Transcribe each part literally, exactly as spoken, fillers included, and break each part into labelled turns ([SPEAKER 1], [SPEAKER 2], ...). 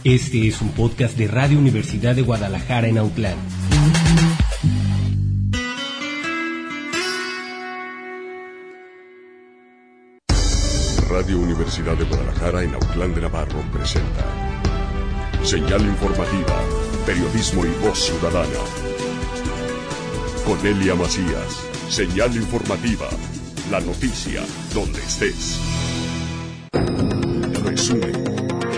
[SPEAKER 1] Este es un podcast de Radio Universidad de Guadalajara en Autlán.
[SPEAKER 2] Radio Universidad de Guadalajara en Autlán de Navarro presenta Señal Informativa, Periodismo y Voz Ciudadana. Con Elia Macías, Señal Informativa, la noticia donde estés. Resumen.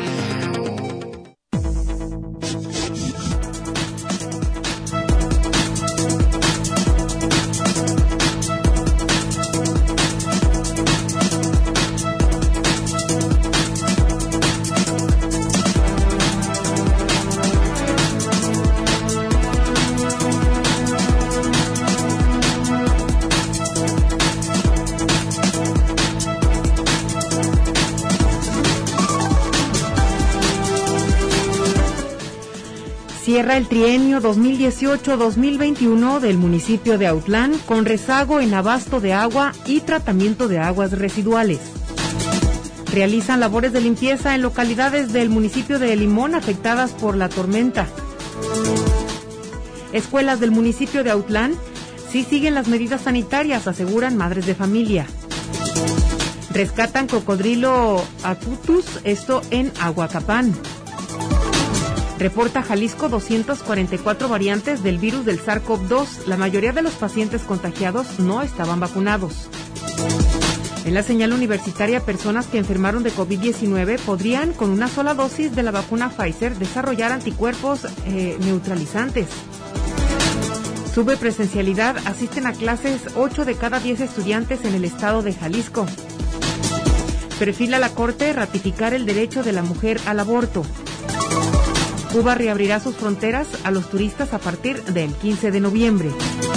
[SPEAKER 3] Cierra el trienio dos mil dieciocho dos mil veintiuno del municipio de Autlán con rezago en abasto de agua y tratamiento de aguas residuales. Realizan labores de limpieza en localidades del municipio de Limón afectadas por la tormenta. Escuelas del municipio de Autlán sí siguen las medidas sanitarias, aseguran madres de familia. Rescatan cocodrilo Atutus, esto en Aguacapán. Reporta Jalisco doscientas cuarenta y cuatro variantes del virus del SARS CoV dos. La mayoría de los pacientes contagiados no estaban vacunados. En la señal universitaria, personas que enfermaron de COVID diecinueve podrían, con una sola dosis de la vacuna Pfizer, desarrollar anticuerpos eh, neutralizantes. Sube presencialidad, asisten a clases ocho de cada diez estudiantes en el estado de Jalisco. Perfila la Corte ratificar el derecho de la mujer al aborto. Cuba reabrirá sus fronteras a los turistas a partir del quince de noviembre.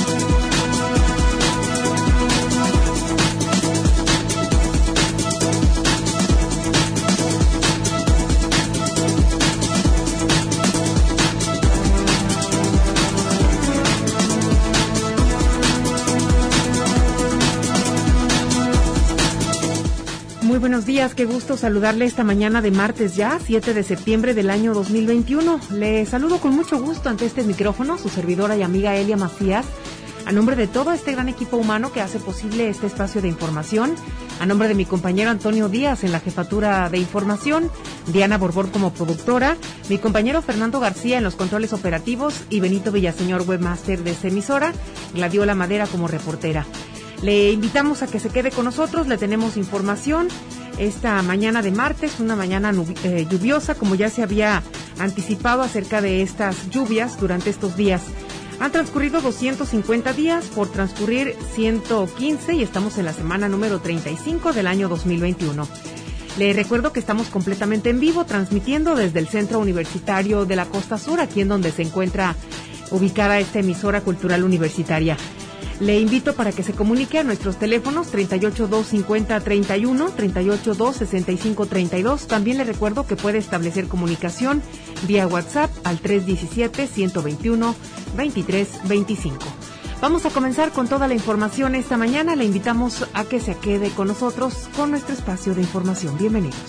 [SPEAKER 3] Muy buenos días, qué gusto saludarle esta mañana de martes ya, siete de septiembre del año dos mil veintiuno. Le saludo con mucho gusto ante este micrófono, su servidora y amiga Elia Macías, a nombre de todo este gran equipo humano que hace posible este espacio de información, a nombre de mi compañero Antonio Díaz en la jefatura de información, Diana Borbor como productora, mi compañero Fernando García en los controles operativos y Benito Villaseñor, webmaster de esta emisora, Gladiola Madera como reportera. Le invitamos a que se quede con nosotros, le tenemos información esta mañana de martes, una mañana eh, lluviosa, como ya se había anticipado acerca de estas lluvias durante estos días. Han transcurrido doscientos cincuenta días por transcurrir ciento quince y estamos en la semana número treinta y cinco del año dos mil veintiuno. Le recuerdo que estamos completamente en vivo, transmitiendo desde el Centro Universitario de la Costa Sur, aquí en donde se encuentra ubicada esta emisora cultural universitaria. Le invito para que se comunique a nuestros teléfonos treinta y ocho, dos cincuenta, treinta y uno, treinta y ocho, dos sesenta y cinco, treinta y dos. También le recuerdo que puede establecer comunicación vía WhatsApp al tres diecisiete, ciento veintiuno, veintitrés veinticinco. Vamos a comenzar con toda la información esta mañana. Le invitamos a que se quede con nosotros con nuestro espacio de información. Bienvenidos.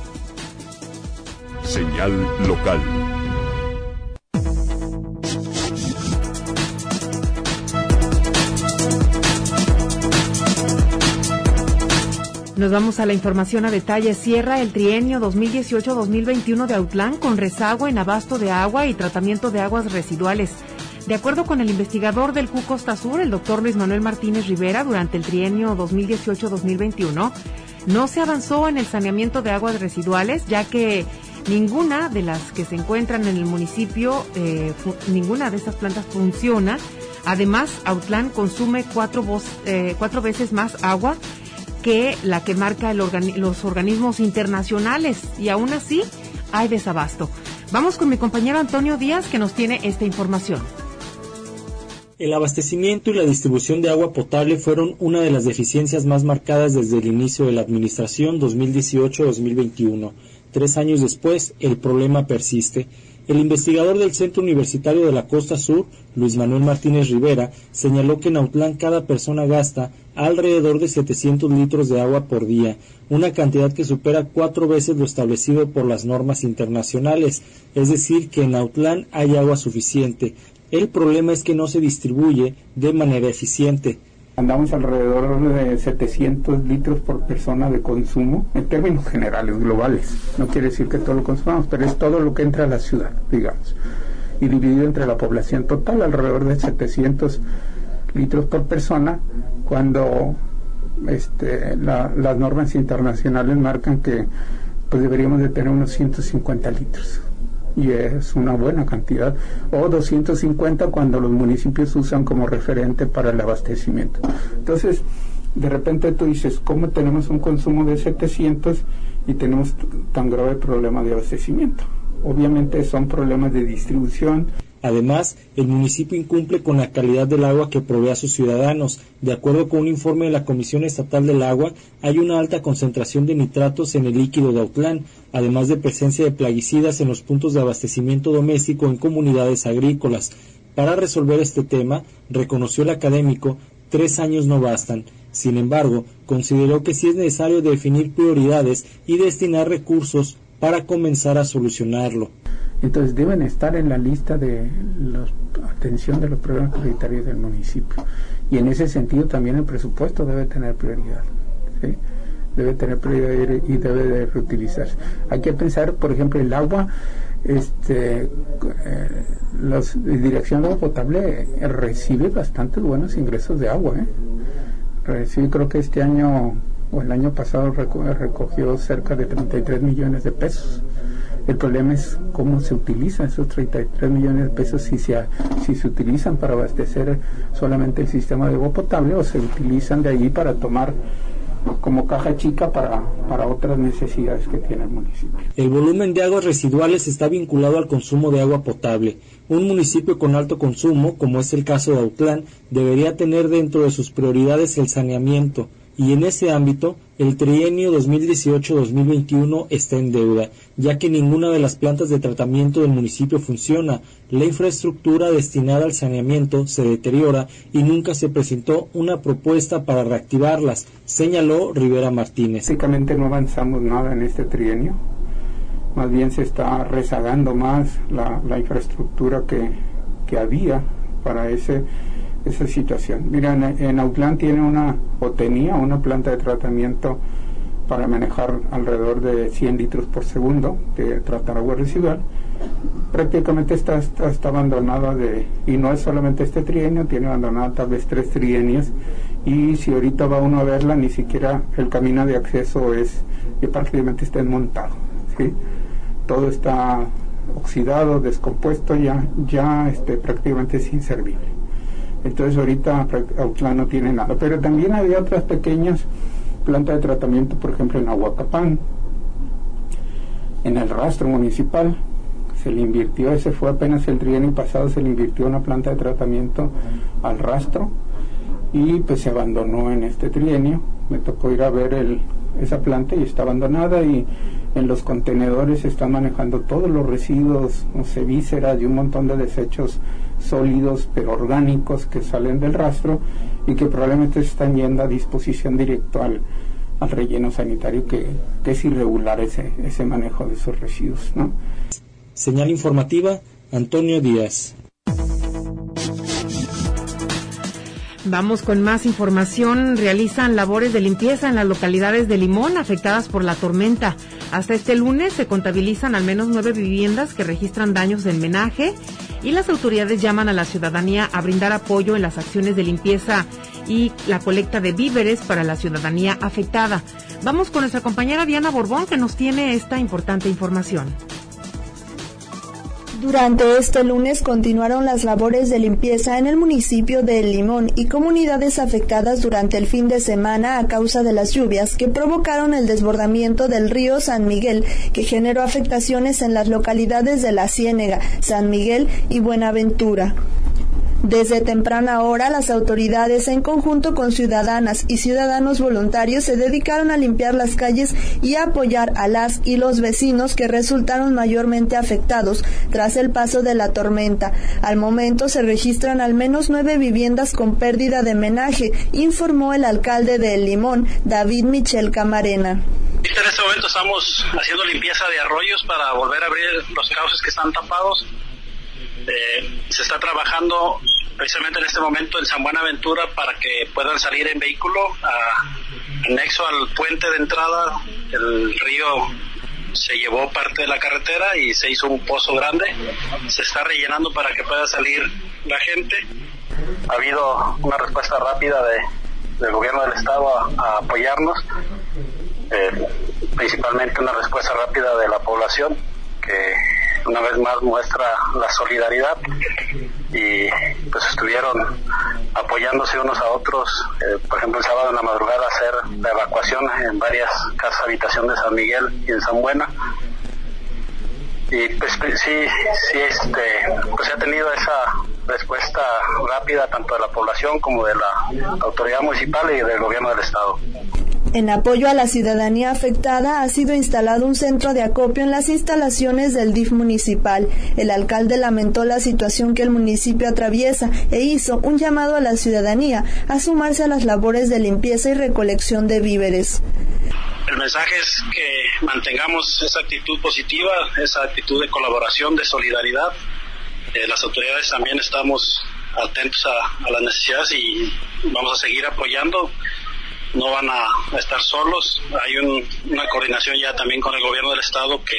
[SPEAKER 2] Señal local.
[SPEAKER 3] Nos vamos a la información a detalle. Cierra el trienio dos mil dieciocho dos mil veintiuno de Autlán con rezago en abasto de agua y tratamiento de aguas residuales. De acuerdo con el investigador del C U Costa Sur, el doctor Luis Manuel Martínez Rivera, durante el trienio dos mil dieciocho dos mil veintiuno no se avanzó en el saneamiento de aguas residuales, ya que ninguna de las que se encuentran en el municipio, eh, fu- ninguna de estas plantas funciona. Además, Autlán consume cuatro, voz, eh, cuatro veces más agua que la que marca el organi- los organismos internacionales, y aún así hay desabasto. Vamos con mi compañero Antonio Díaz, que nos tiene esta información.
[SPEAKER 4] El abastecimiento y la distribución de agua potable fueron una de las deficiencias más marcadas desde el inicio de la administración dos mil dieciocho dos mil veintiuno. Tres años después, el problema persiste. El investigador del Centro Universitario de la Costa Sur, Luis Manuel Martínez Rivera, señaló que en Autlán cada persona gasta a alrededor de setecientos litros de agua por día, una cantidad que supera cuatro veces lo establecido por las normas internacionales, es decir, que en Autlán hay agua suficiente. El problema es que no se distribuye de manera eficiente.
[SPEAKER 5] Andamos alrededor de setecientos litros por persona de consumo, en términos generales, globales. No quiere decir que todo lo consumamos, pero es todo lo que entra a la ciudad, digamos. Y dividido entre la población total, alrededor de setecientos litros por persona, cuando este, la, las normas internacionales marcan que pues deberíamos de tener unos ciento cincuenta litros. Y es una buena cantidad, o doscientos cincuenta cuando los municipios usan como referente para el abastecimiento. Entonces, de repente tú dices, ¿cómo tenemos un consumo de setecientos y tenemos t- tan grave problema de abastecimiento? Obviamente son problemas de distribución.
[SPEAKER 4] Además, el municipio incumple con la calidad del agua que provee a sus ciudadanos. De acuerdo con un informe de la Comisión Estatal del Agua, hay una alta concentración de nitratos en el líquido de Autlán, además de presencia de plaguicidas en los puntos de abastecimiento doméstico en comunidades agrícolas. Para resolver este tema, reconoció el académico, tres años no bastan. Sin embargo, consideró que sí es necesario definir prioridades y destinar recursos para comenzar a solucionarlo.
[SPEAKER 5] Entonces deben estar en la lista de la atención de los problemas prioritarios del municipio. Y en ese sentido también el presupuesto debe tener prioridad, ¿sí? Debe tener prioridad y debe de reutilizarse. Hay que pensar, por ejemplo, el agua, este, eh, la Dirección de Agua Potable recibe bastantes buenos ingresos de agua, ¿eh? Recibe, creo que este año o el año pasado recogió cerca de treinta y tres millones de pesos. El problema es cómo se utilizan esos treinta y tres millones de pesos, si se, si se utilizan para abastecer solamente el sistema de agua potable o se utilizan de ahí para tomar como caja chica para, para otras necesidades que tiene el municipio.
[SPEAKER 4] El volumen de aguas residuales está vinculado al consumo de agua potable. Un municipio con alto consumo, como es el caso de Autlán, debería tener dentro de sus prioridades el saneamiento, y en ese ámbito, el trienio dos mil dieciocho dos mil veintiuno está en deuda, ya que ninguna de las plantas de tratamiento del municipio funciona, la infraestructura destinada al saneamiento se deteriora y nunca se presentó una propuesta para reactivarlas, señaló Rivera Martínez.
[SPEAKER 5] Básicamente no avanzamos nada en este trienio, más bien se está rezagando más la, la infraestructura que, que había para ese esa situación. Mira, en, en Autlán tiene una, o tenía una planta de tratamiento para manejar alrededor de cien litros por segundo de tratar agua residual. Prácticamente está, está, está abandonada de, y no es solamente este trienio, tiene abandonada tal vez tres trienios, y si ahorita va uno a verla, ni siquiera el camino de acceso es, que prácticamente está desmontado, ¿sí? Todo está oxidado, descompuesto, ya, ya este, prácticamente es inservible. Entonces ahorita Autlán no tiene nada, pero también había otras pequeñas plantas de tratamiento, por ejemplo en Ahuacapán, en el rastro municipal, se le invirtió, ese fue apenas el trienio pasado, se le invirtió una planta de tratamiento al rastro y pues se abandonó en este trienio. Me tocó ir a ver el, esa planta y está abandonada, y en los contenedores se están manejando todos los residuos, no sé, vísceras y un montón de desechos sólidos pero orgánicos que salen del rastro y que probablemente se están yendo a disposición directo al, al relleno sanitario, que, que es irregular ese, ese manejo de esos residuos, ¿no?
[SPEAKER 4] Señal informativa, Antonio Díaz.
[SPEAKER 3] Vamos con más información. Realizan labores de limpieza en las localidades de Limón afectadas por la tormenta. Hasta este lunes se contabilizan al menos nueve viviendas que registran daños en menaje, y las autoridades llaman a la ciudadanía a brindar apoyo en las acciones de limpieza y la colecta de víveres para la ciudadanía afectada. Vamos con nuestra compañera Diana Borbón, que nos tiene esta importante información.
[SPEAKER 6] Durante este lunes continuaron las labores de limpieza en el municipio de El Limón y comunidades afectadas durante el fin de semana a causa de las lluvias que provocaron el desbordamiento del río San Miguel, que generó afectaciones en las localidades de La Ciénega, San Miguel y Buenaventura. Desde temprana hora, las autoridades, en conjunto con ciudadanas y ciudadanos voluntarios, se dedicaron a limpiar las calles y a apoyar a las y los vecinos que resultaron mayormente afectados tras el paso de la tormenta. Al momento se registran al menos nueve viviendas con pérdida de menaje, informó el alcalde de El Limón, David Michel Camarena.
[SPEAKER 7] En este momento estamos haciendo limpieza de arroyos para volver a abrir los cauces que están tapados. Eh, se está trabajando precisamente en este momento en San Buenaventura para que puedan salir en vehículo a, anexo al puente de entrada. El río se llevó parte de la carretera y se hizo un pozo grande. Se está rellenando para que pueda salir la gente. Ha habido una respuesta rápida de, del gobierno del estado a, a apoyarnos, eh, principalmente una respuesta rápida de la población que una vez más muestra la solidaridad y pues estuvieron apoyándose unos a otros, eh, por ejemplo el sábado en la madrugada hacer la evacuación en varias casas habitación de San Miguel y en San Buena, y pues sí, sí este, pues se ha tenido esa respuesta rápida tanto de la población como de la autoridad municipal y del gobierno del estado.
[SPEAKER 6] En apoyo a la ciudadanía afectada, ha sido instalado un centro de acopio en las instalaciones del D I F municipal. El alcalde lamentó la situación que el municipio atraviesa e hizo un llamado a la ciudadanía a sumarse a las labores de limpieza y recolección de víveres.
[SPEAKER 7] El mensaje es que mantengamos esa actitud positiva, esa actitud de colaboración, de solidaridad. Eh, las autoridades también estamos atentos a, a las necesidades y vamos a seguir apoyando. No van a estar solos. Hay un, una coordinación ya también con el gobierno del estado que,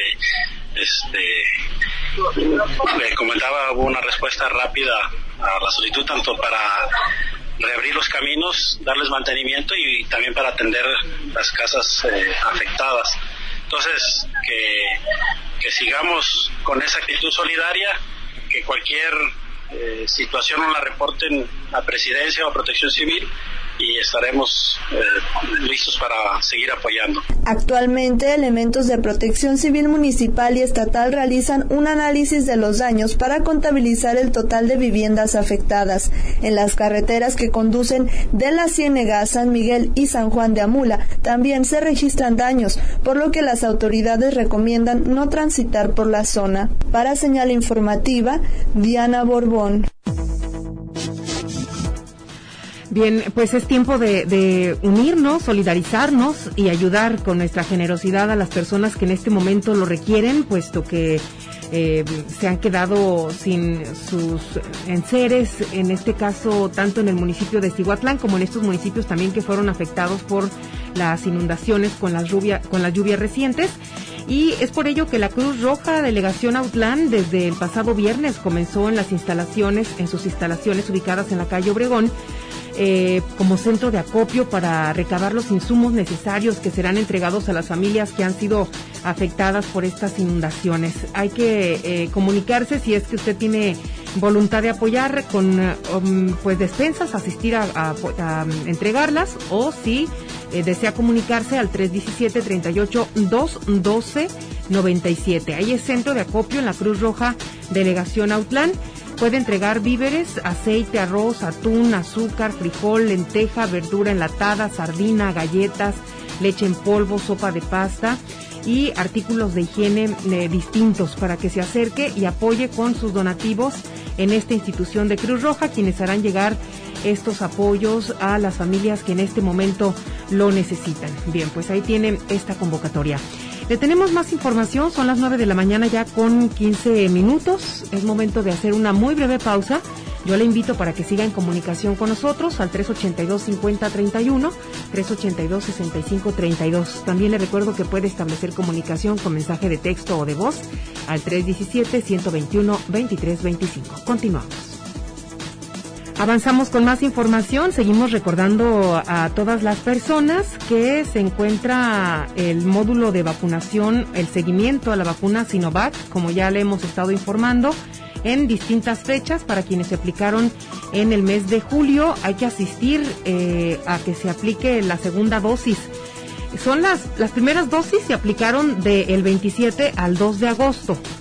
[SPEAKER 7] este, le comentaba, hubo una respuesta rápida a la solicitud tanto para reabrir los caminos, darles mantenimiento y también para atender las casas eh, afectadas. Entonces, que, que sigamos con esa actitud solidaria, que cualquier eh, situación nos la reporten a Presidencia o a Protección Civil y estaremos eh, listos para seguir apoyando.
[SPEAKER 6] Actualmente, elementos de Protección Civil municipal y estatal realizan un análisis de los daños para contabilizar el total de viviendas afectadas. En las carreteras que conducen de La Ciénega a San Miguel y San Juan de Amula también se registran daños, por lo que las autoridades recomiendan no transitar por la zona. Para Señal Informativa, Diana Borbón.
[SPEAKER 3] Bien, pues es tiempo de, de unirnos, solidarizarnos y ayudar con nuestra generosidad a las personas que en este momento lo requieren, puesto que eh, se han quedado sin sus enseres, en este caso tanto en el municipio de Cihuatlán como en estos municipios también que fueron afectados por las inundaciones con las lluvia, con las lluvias recientes. Y es por ello que la Cruz Roja Delegación Autlán desde el pasado viernes comenzó en las instalaciones, en sus instalaciones ubicadas en la calle Obregón, Eh, como centro de acopio para recabar los insumos necesarios que serán entregados a las familias que han sido afectadas por estas inundaciones. Hay que eh, comunicarse si es que usted tiene voluntad de apoyar con um, pues despensas, asistir a, a, a, a entregarlas, o si eh, desea comunicarse al tres uno siete, tres ocho, dos uno dos, nueve siete. Ahí es centro de acopio en la Cruz Roja Delegación Autlán. Puede entregar víveres, aceite, arroz, atún, azúcar, frijol, lenteja, verdura enlatada, sardina, galletas, leche en polvo, sopa de pasta y artículos de higiene eh, distintos para que se acerque y apoye con sus donativos en esta institución de Cruz Roja, quienes harán llegar estos apoyos a las familias que en este momento lo necesitan. Bien, pues ahí tienen esta convocatoria. Le tenemos más información, son las nueve de la mañana ya con quince minutos, es momento de hacer una muy breve pausa. Yo le invito para que siga en comunicación con nosotros al tres ochenta y dos, cincuenta, treinta y uno, tres ochenta y dos, sesenta y cinco, treinta y dos. También le recuerdo que puede establecer comunicación con mensaje de texto o de voz al tres diecisiete, ciento veintiuno, veintitrés veinticinco. Continuamos. Avanzamos con más información, seguimos recordando a todas las personas que se encuentra el módulo de vacunación, el seguimiento a la vacuna Sinovac, como ya le hemos estado informando, en distintas fechas para quienes se aplicaron en el mes de julio. Hay que asistir eh, a que se aplique la segunda dosis. Son las, las primeras dosis se aplicaron del veintisiete al dos de agosto.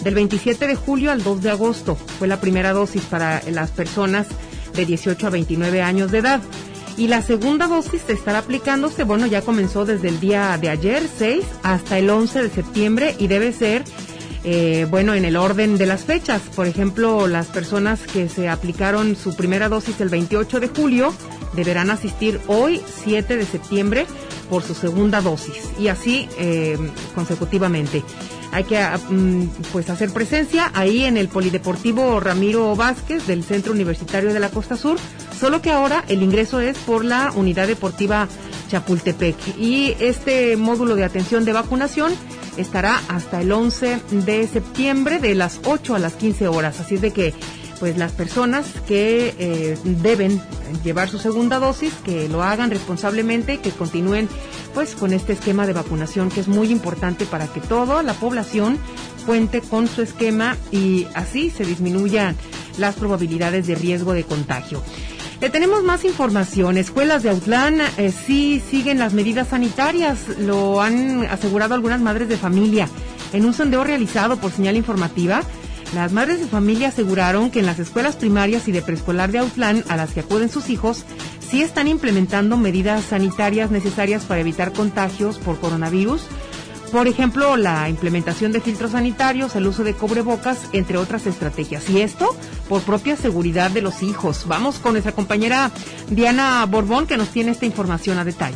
[SPEAKER 3] Del veintisiete de julio al dos de agosto fue la primera dosis para las personas de dieciocho a veintinueve años de edad. Y la segunda dosis estará aplicándose, bueno, ya comenzó desde el día de ayer, seis, hasta el once de septiembre y debe ser, eh, bueno, en el orden de las fechas. Por ejemplo, las personas que se aplicaron su primera dosis el veintiocho de julio deberán asistir hoy, siete de septiembre, por su segunda dosis y así eh, consecutivamente. Hay que pues hacer presencia ahí en el Polideportivo Ramiro Vázquez del Centro Universitario de la Costa Sur, solo que ahora el ingreso es por la Unidad Deportiva Chapultepec y este módulo de atención de vacunación estará hasta el once de septiembre de las ocho a las quince horas, así es de que pues las personas que eh, deben llevar su segunda dosis, que lo hagan responsablemente, que continúen pues con este esquema de vacunación que es muy importante para que toda la población cuente con su esquema y así se disminuyan las probabilidades de riesgo de contagio. Le tenemos más información. Escuelas de Autlán eh, sí siguen las medidas sanitarias, lo han asegurado algunas madres de familia. En un sondeo realizado por Señal Informativa, las madres de familia aseguraron que en las escuelas primarias y de preescolar de Autlán, a las que acuden sus hijos, sí están implementando medidas sanitarias necesarias para evitar contagios por coronavirus. Por ejemplo, la implementación de filtros sanitarios, el uso de cubrebocas, entre otras estrategias. Y esto por propia seguridad de los hijos. Vamos con nuestra compañera Diana Borbón, que nos tiene esta información a detalle.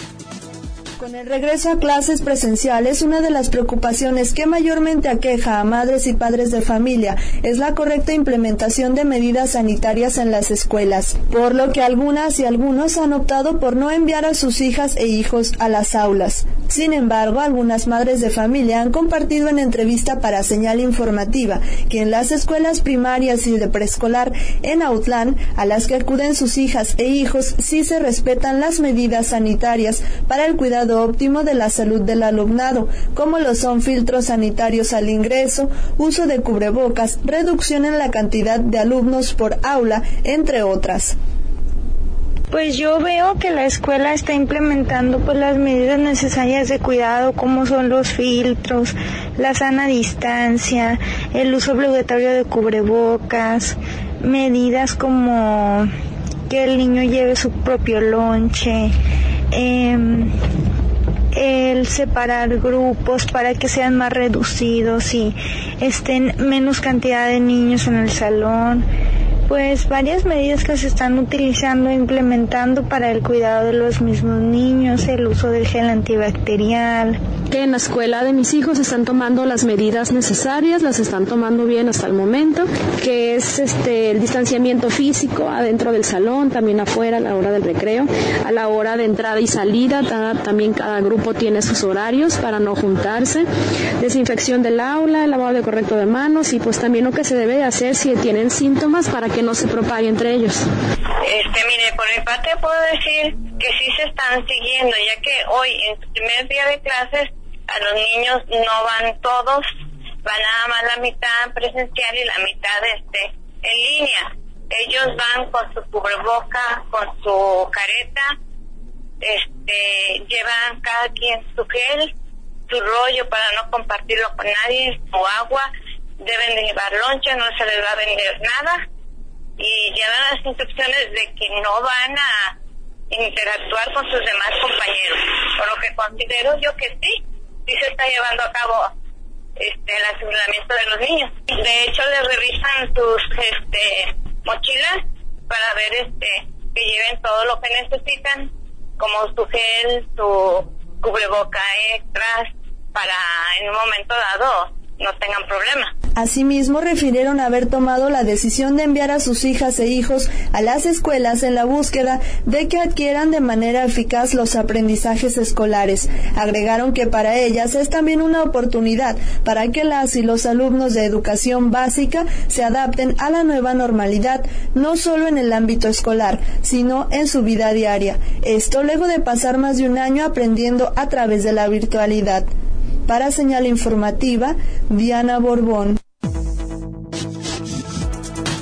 [SPEAKER 6] Con el regreso a clases presenciales, una de las preocupaciones que mayormente aqueja a madres y padres de familia es la correcta implementación de medidas sanitarias en las escuelas, por lo que algunas y algunos han optado por no enviar a sus hijas e hijos a las aulas. Sin embargo, algunas madres de familia han compartido en entrevista para Señal Informativa que en las escuelas primarias y de preescolar en Autlán, a las que acuden sus hijas e hijos, sí se respetan las medidas sanitarias para el cuidado óptimo de la salud del alumnado, como lo son filtros sanitarios al ingreso, uso de cubrebocas, reducción en la cantidad de alumnos por aula, entre otras.
[SPEAKER 8] Pues yo veo que la escuela está implementando pues las medidas necesarias de cuidado, como son los filtros, la sana distancia, el uso obligatorio de cubrebocas, medidas como que el niño lleve su propio lonche, eh, el separar grupos para que sean más reducidos y estén menos cantidad de niños en el salón. Pues varias medidas que se están utilizando e implementando para el cuidado de los mismos niños, el uso del gel antibacterial.
[SPEAKER 9] En la escuela de mis hijos están tomando las medidas necesarias, las están tomando bien hasta el momento, que es este el distanciamiento físico adentro del salón, también afuera a la hora del recreo, a la hora de entrada y salida, ta, también cada grupo tiene sus horarios para no juntarse, desinfección del aula, lavado de correcto de manos y pues también lo que se debe hacer si tienen síntomas para que no se propague entre ellos.
[SPEAKER 10] Este, mire, por mi parte puedo decir que sí se están siguiendo, ya que hoy, en su primer día de clases, a los niños no van todos, van nada más la mitad presencial y la mitad este en línea. Ellos van con su cubreboca, con su careta, este, llevan cada quien su gel, su rollo para no compartirlo con nadie, su agua, deben de llevar lonche, no se les va a vender nada. Y llevan las instrucciones de que no van a interactuar con sus demás compañeros, por lo que considero yo que sí, sí se está llevando a cabo este el aseguramiento de los niños. De hecho, les revisan sus este mochilas para ver este que lleven todo lo que necesitan, como su gel, su cubreboca extras, para en un momento dado no tengan problema.
[SPEAKER 6] Asimismo, refirieron haber tomado la decisión de enviar a sus hijas e hijos a las escuelas en la búsqueda de que adquieran de manera eficaz los aprendizajes escolares. Agregaron que para ellas es también una oportunidad para que las y los alumnos de educación básica se adapten a la nueva normalidad, no solo en el ámbito escolar, sino en su vida diaria. Esto luego de pasar más de un año aprendiendo a través de la virtualidad. Para Señal Informativa, Diana Borbón.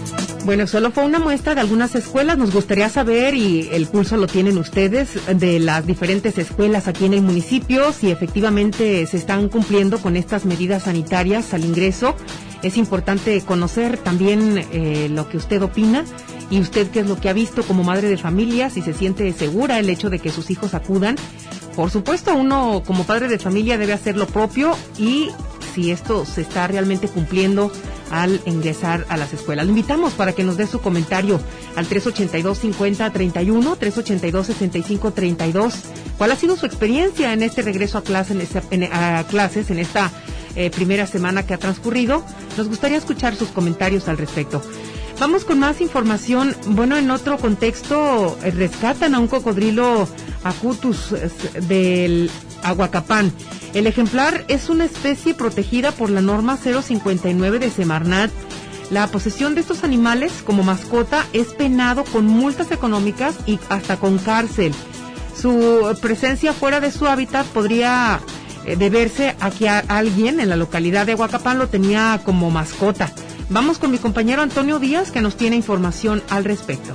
[SPEAKER 3] Bueno, solo fue una muestra de algunas escuelas. Nos gustaría saber, y el pulso lo tienen ustedes, de las diferentes escuelas aquí en el municipio, si efectivamente se están cumpliendo con estas medidas sanitarias al ingreso. Es importante conocer también eh, lo que usted opina, y usted qué es lo que ha visto como madre de familia, si se siente segura el hecho de que sus hijos acudan. Por supuesto, uno como padre de familia debe hacer lo propio, y si esto se está realmente cumpliendo al ingresar a las escuelas. Lo invitamos para que nos dé su comentario al tres ochenta y dos, cincuenta, treinta y uno, tres ochenta y dos, sesenta y cinco, treinta y dos. ¿Cuál ha sido su experiencia en este regreso a, clase, en esta, en, a clases, en esta eh, primera semana que ha transcurrido? Nos gustaría escuchar sus comentarios al respecto. Vamos con más información. Bueno, en otro contexto, eh, rescatan a un cocodrilo acutus eh, del Ahuacapán. El ejemplar es una especie protegida por la norma cero cincuenta y nueve de Semarnat. La posesión de estos animales como mascota es penado con multas económicas y hasta con cárcel. Su presencia fuera de su hábitat podría eh, deberse a que a alguien en la localidad de Ahuacapán lo tenía como mascota. Vamos con mi compañero Antonio Díaz, que nos tiene información al respecto.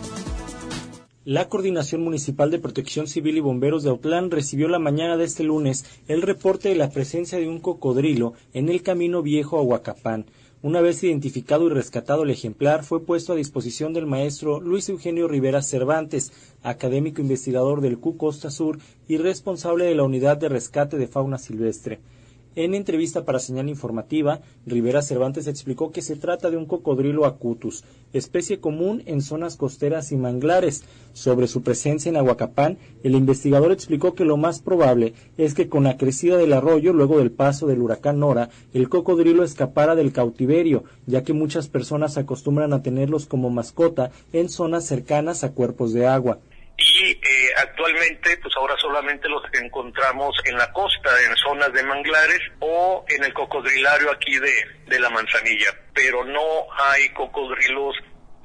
[SPEAKER 4] La Coordinación Municipal de Protección Civil y Bomberos de Autlán recibió la mañana de este lunes el reporte de la presencia de un cocodrilo en el Camino Viejo a Ahuacapán. Una vez identificado y rescatado el ejemplar, fue puesto a disposición del maestro Luis Eugenio Rivera Cervantes, académico investigador del C U Costa Sur y responsable de la Unidad de Rescate de Fauna Silvestre. En entrevista para Señal Informativa, Rivera Cervantes explicó que se trata de un cocodrilo acutus, especie común en zonas costeras y manglares. Sobre su presencia en Ahuacapán, el investigador explicó que lo más probable es que con la crecida del arroyo, luego del paso del huracán Nora, el cocodrilo escapara del cautiverio, ya que muchas personas acostumbran a tenerlos como mascota en zonas cercanas a cuerpos de agua.
[SPEAKER 11] Y eh, actualmente, pues ahora solamente los encontramos en la costa, en zonas de manglares o en el cocodrilario aquí de, de la Manzanilla, pero no hay cocodrilos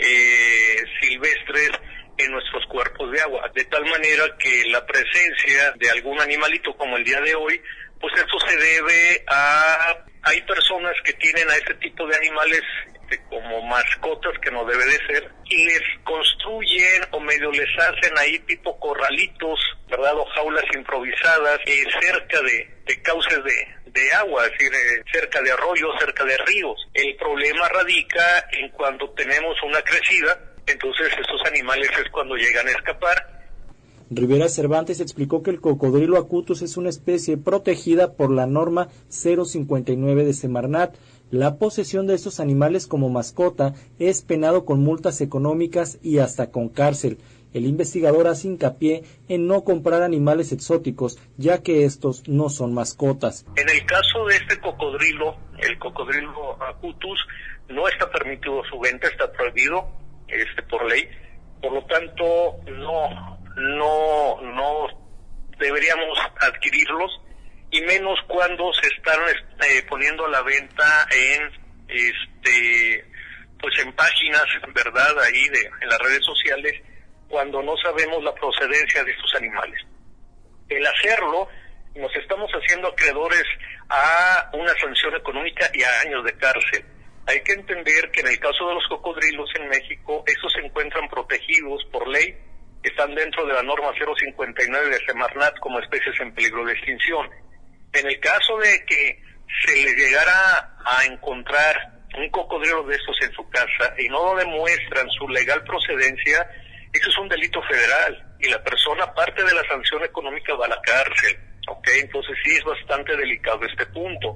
[SPEAKER 11] eh, silvestres en nuestros cuerpos de agua, de tal manera que la presencia de algún animalito como el día de hoy, pues eso se debe a... Hay personas que tienen a ese tipo de animales como mascotas, que no debe de ser, y les construyen o medio les hacen ahí tipo corralitos, ¿verdad? O jaulas improvisadas eh, cerca de, de cauces de, de agua, es decir, eh, cerca de arroyos, cerca de ríos. El problema radica en cuando tenemos una crecida, entonces esos animales es cuando llegan a escapar.
[SPEAKER 4] Rivera Cervantes explicó que el cocodrilo acutus es una especie protegida por la norma cero cincuenta y nueve de Semarnat. La posesión de estos animales como mascota es penado con multas económicas y hasta con cárcel. El investigador hace hincapié en no comprar animales exóticos, ya que estos no son mascotas.
[SPEAKER 11] En el caso de este cocodrilo, el cocodrilo acutus, no está permitido su venta, está prohibido este, por ley. Por lo tanto, no... no no deberíamos adquirirlos, y menos cuando se están eh, poniendo a la venta en este pues en páginas, verdad, ahí de en las redes sociales, cuando no sabemos la procedencia de estos animales. El hacerlo, nos estamos haciendo acreedores a una sanción económica y a años de cárcel. Hay que entender que en el caso de los cocodrilos en México, estos se encuentran protegidos por ley, están dentro de la norma cero cincuenta y nueve de Semarnat como especies en peligro de extinción. En el caso de que se le llegara a encontrar un cocodrilo de estos en su casa y no demuestran su legal procedencia, eso es un delito federal y la persona, aparte de la sanción económica, va a la cárcel. ¿Ok? Entonces sí es bastante delicado este punto.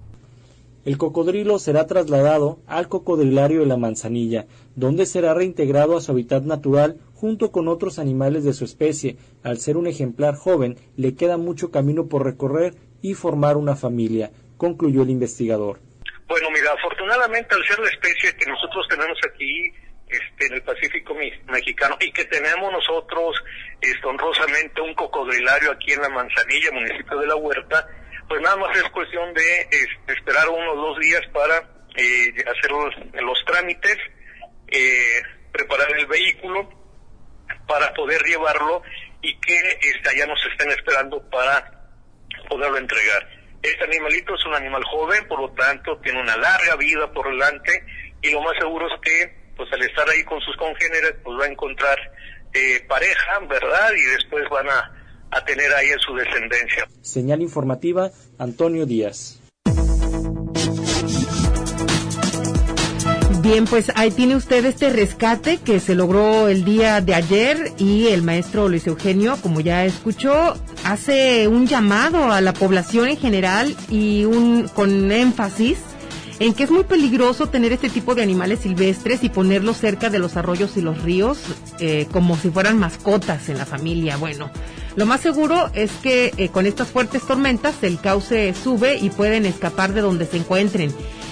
[SPEAKER 4] El cocodrilo será trasladado al cocodrilario de la Manzanilla, donde será reintegrado a su hábitat natural junto con otros animales de su especie. Al ser un ejemplar joven, le queda mucho camino por recorrer y formar una familia, concluyó el investigador.
[SPEAKER 11] Bueno, mira, afortunadamente al ser la especie que nosotros tenemos aquí este, en el Pacífico mexicano y que tenemos nosotros este, honrosamente un cocodrilario aquí en la Manzanilla, municipio de La Huerta, pues nada más es cuestión de este, esperar unos dos días para eh, hacer los, los trámites, eh, preparar el vehículo para poder llevarlo y que este, allá nos estén esperando para poderlo entregar. Este animalito es un animal joven, por lo tanto tiene una larga vida por delante y lo más seguro es que pues al estar ahí con sus congéneres, pues va a encontrar eh, pareja, ¿verdad? Y después van a, a tener ahí en su descendencia.
[SPEAKER 4] Señal informativa, Antonio Díaz.
[SPEAKER 3] Bien, pues ahí tiene usted este rescate que se logró el día de ayer y el maestro Luis Eugenio, como ya escuchó, hace un llamado a la población en general y un con énfasis en que es muy peligroso tener este tipo de animales silvestres y ponerlos cerca de los arroyos y los ríos eh, como si fueran mascotas en la familia. Bueno, lo más seguro es que eh, con estas fuertes tormentas el cauce sube y pueden escapar de donde se encuentren.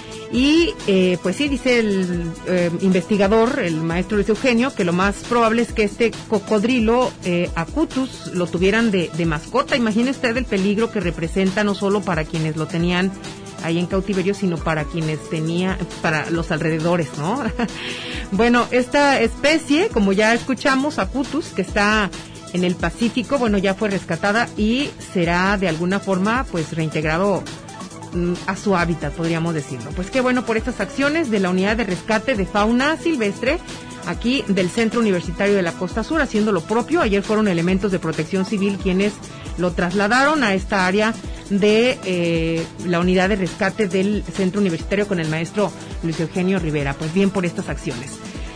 [SPEAKER 3] Y eh, pues sí, dice el eh, investigador, el maestro Luis Eugenio, que lo más probable es que este cocodrilo eh, acutus lo tuvieran de, de mascota. Imagine usted el peligro que representa no solo para quienes lo tenían ahí en cautiverio, sino para quienes tenía, para los alrededores, ¿no? Bueno, esta especie, como ya escuchamos, acutus, que está en el Pacífico, bueno, ya fue rescatada y será de alguna forma pues reintegrado a su hábitat, podríamos decirlo. Pues qué bueno por estas acciones de la Unidad de Rescate de Fauna Silvestre aquí del Centro Universitario de la Costa Sur, haciendo lo propio. Ayer fueron elementos de Protección Civil quienes lo trasladaron a esta área de eh, la Unidad de Rescate del Centro Universitario con el maestro Luis Eugenio Rivera. Pues bien por estas acciones.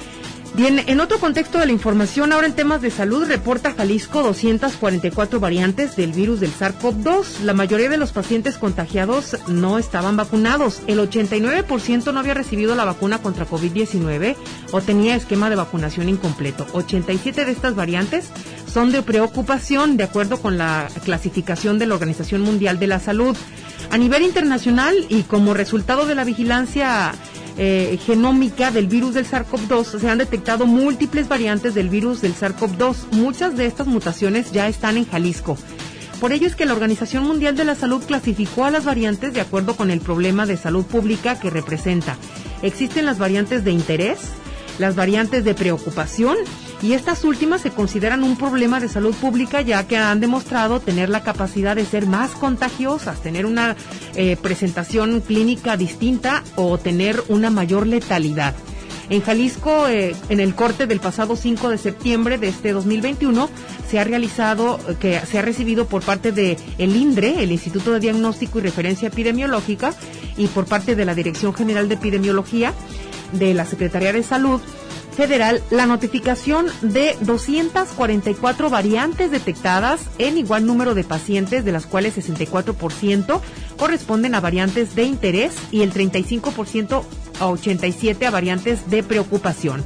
[SPEAKER 3] Bien, en otro contexto de la información, ahora en temas de salud, reporta Jalisco doscientas cuarenta y cuatro variantes del virus del SARS-CoV dos. La mayoría de los pacientes contagiados no estaban vacunados. El ochenta y nueve por ciento no había recibido la vacuna contra COVID diecinueve o tenía esquema de vacunación incompleto. ochenta y siete de estas variantes son de preocupación, de acuerdo con la clasificación de la Organización Mundial de la Salud. A nivel internacional y como resultado de la vigilancia Eh, genómica del virus del SARS-CoV dos, se han detectado múltiples variantes del virus del SARS-CoV dos. Muchas de estas mutaciones ya están en Jalisco. Por ello es que la Organización Mundial de la Salud clasificó a las variantes de acuerdo con el problema de salud pública que representa. Existen las variantes de interés, las variantes de preocupación, y estas últimas se consideran un problema de salud pública ya que han demostrado tener la capacidad de ser más contagiosas, tener una eh, presentación clínica distinta o tener una mayor letalidad. En Jalisco, eh, en el corte del pasado cinco de septiembre de este dos mil veintiuno, se ha realizado, que se ha recibido por parte de el INDRE, el Instituto de Diagnóstico y Referencia Epidemiológica, y por parte de la Dirección General de Epidemiología de la Secretaría de Salud Federal, la notificación de doscientas cuarenta y cuatro variantes detectadas en igual número de pacientes, de las cuales sesenta y cuatro por ciento corresponden a variantes de interés y el treinta y cinco por ciento a ochenta y siete a variantes de preocupación.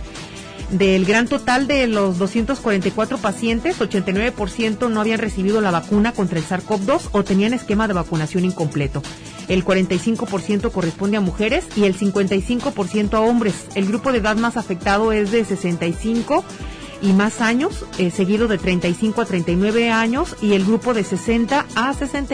[SPEAKER 3] Del gran total de los doscientos cuarenta y cuatro pacientes, ochenta y nueve por ciento no habían recibido la vacuna contra el SARS-CoV dos o tenían esquema de vacunación incompleto. El cuarenta y cinco por ciento corresponde a mujeres y el cincuenta y cinco por ciento a hombres. El grupo de edad más afectado es de sesenta y cinco y más años, eh, seguido de treinta y cinco a treinta y nueve años, y el grupo de sesenta a sesenta y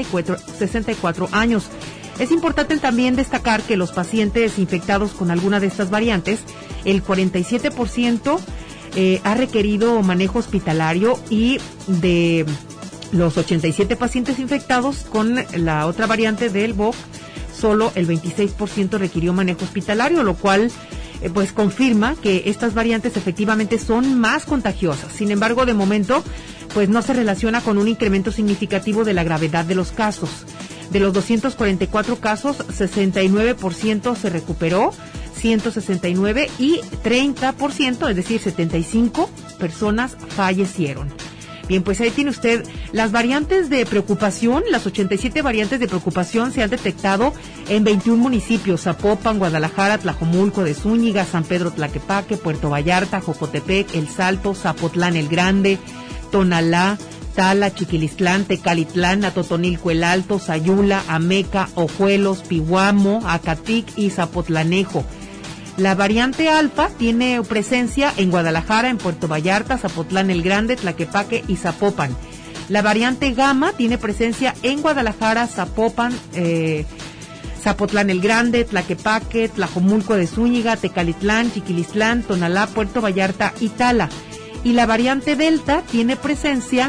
[SPEAKER 3] cuatro años. Es importante también destacar que los pacientes infectados con alguna de estas variantes, el cuarenta y siete por ciento eh, ha requerido manejo hospitalario, y de los ochenta y siete pacientes infectados con la otra variante del B O C, solo el veintiséis por ciento requirió manejo hospitalario, lo cual eh, pues confirma que estas variantes efectivamente son más contagiosas. Sin embargo, de momento, pues no se relaciona con un incremento significativo de la gravedad de los casos. De los doscientos cuarenta y cuatro casos, sesenta y nueve por ciento se recuperó, ciento sesenta y nueve y treinta por ciento, es decir, setenta y cinco personas fallecieron. Bien, pues ahí tiene usted las variantes de preocupación. Las ochenta y siete variantes de preocupación se han detectado en veintiún municipios: Zapopan, Guadalajara, Tlajomulco de Zúñiga, San Pedro Tlaquepaque, Puerto Vallarta, Jocotepec, El Salto, Zapotlán el Grande, Tonalá, Tala, Chiquilistlán, Tecalitlán, Atotonilco el Alto, Sayula, Ameca, Ojuelos, Pihuamo, Acatic y Zapotlanejo. La variante alfa tiene presencia en Guadalajara, en Puerto Vallarta, Zapotlán el Grande, Tlaquepaque y Zapopan. La variante gamma tiene presencia en Guadalajara, Zapopan, eh, Zapotlán el Grande, Tlaquepaque, Tlajomulco de Zúñiga, Tecalitlán, Chiquilistlán, Tonalá, Puerto Vallarta y Tala. Y la variante delta tiene presencia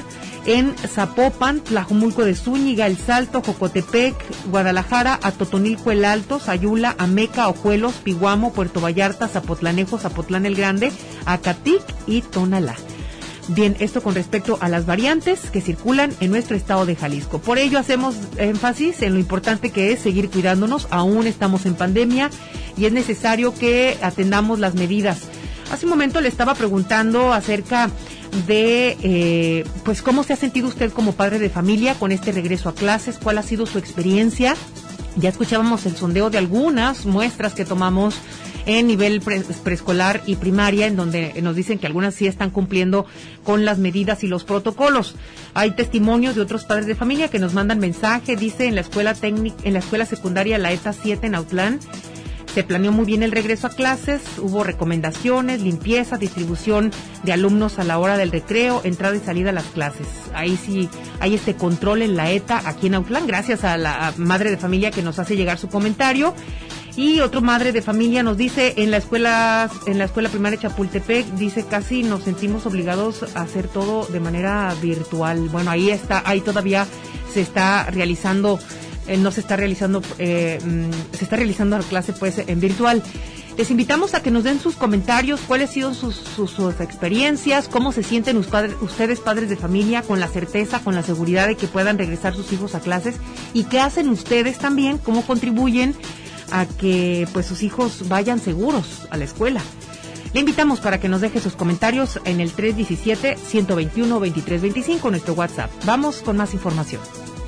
[SPEAKER 3] en Zapopan, Tlajomulco de Zúñiga, El Salto, Jocotepec, Guadalajara, Atotonilco el Alto, Sayula, Ameca, Ojuelos, Piguamo, Puerto Vallarta, Zapotlanejo, Zapotlán el Grande, Acatic y Tonalá. Bien, esto con respecto a las variantes que circulan en nuestro estado de Jalisco. Por ello hacemos énfasis en lo importante que es seguir cuidándonos. Aún estamos en pandemia y es necesario que atendamos las medidas. Hace un momento le estaba preguntando acerca de, eh, pues, cómo se ha sentido usted como padre de familia con este regreso a clases, cuál ha sido su experiencia. Ya escuchábamos el sondeo de algunas muestras que tomamos en nivel pre- preescolar y primaria, en donde nos dicen que algunas sí están cumpliendo con las medidas y los protocolos. Hay testimonios de otros padres de familia que nos mandan mensaje, dice en la escuela técnica, en la escuela secundaria La ETA siete en Autlán, se planeó muy bien el regreso a clases, hubo recomendaciones, limpieza, distribución de alumnos a la hora del recreo, entrada y salida a las clases. Ahí sí hay este control en la ETA aquí en Autlán, gracias a la madre de familia que nos hace llegar su comentario. Y otro madre de familia nos dice, en la escuela en la escuela primaria Chapultepec, dice, casi nos sentimos obligados a hacer todo de manera virtual. Bueno, ahí está, ahí todavía se está realizando, eh, no se está realizando, eh, se está realizando la clase pues en virtual. Les invitamos a que nos den sus comentarios, cuáles han sido sus, sus, sus experiencias, cómo se sienten ustedes, ustedes padres de familia, con la certeza, con la seguridad de que puedan regresar sus hijos a clases, y qué hacen ustedes también, cómo contribuyen a que pues sus hijos vayan seguros a la escuela. Le invitamos para que nos deje sus comentarios en el tres uno siete, uno dos uno, dos tres dos cinco, nuestro WhatsApp. Vamos con más información.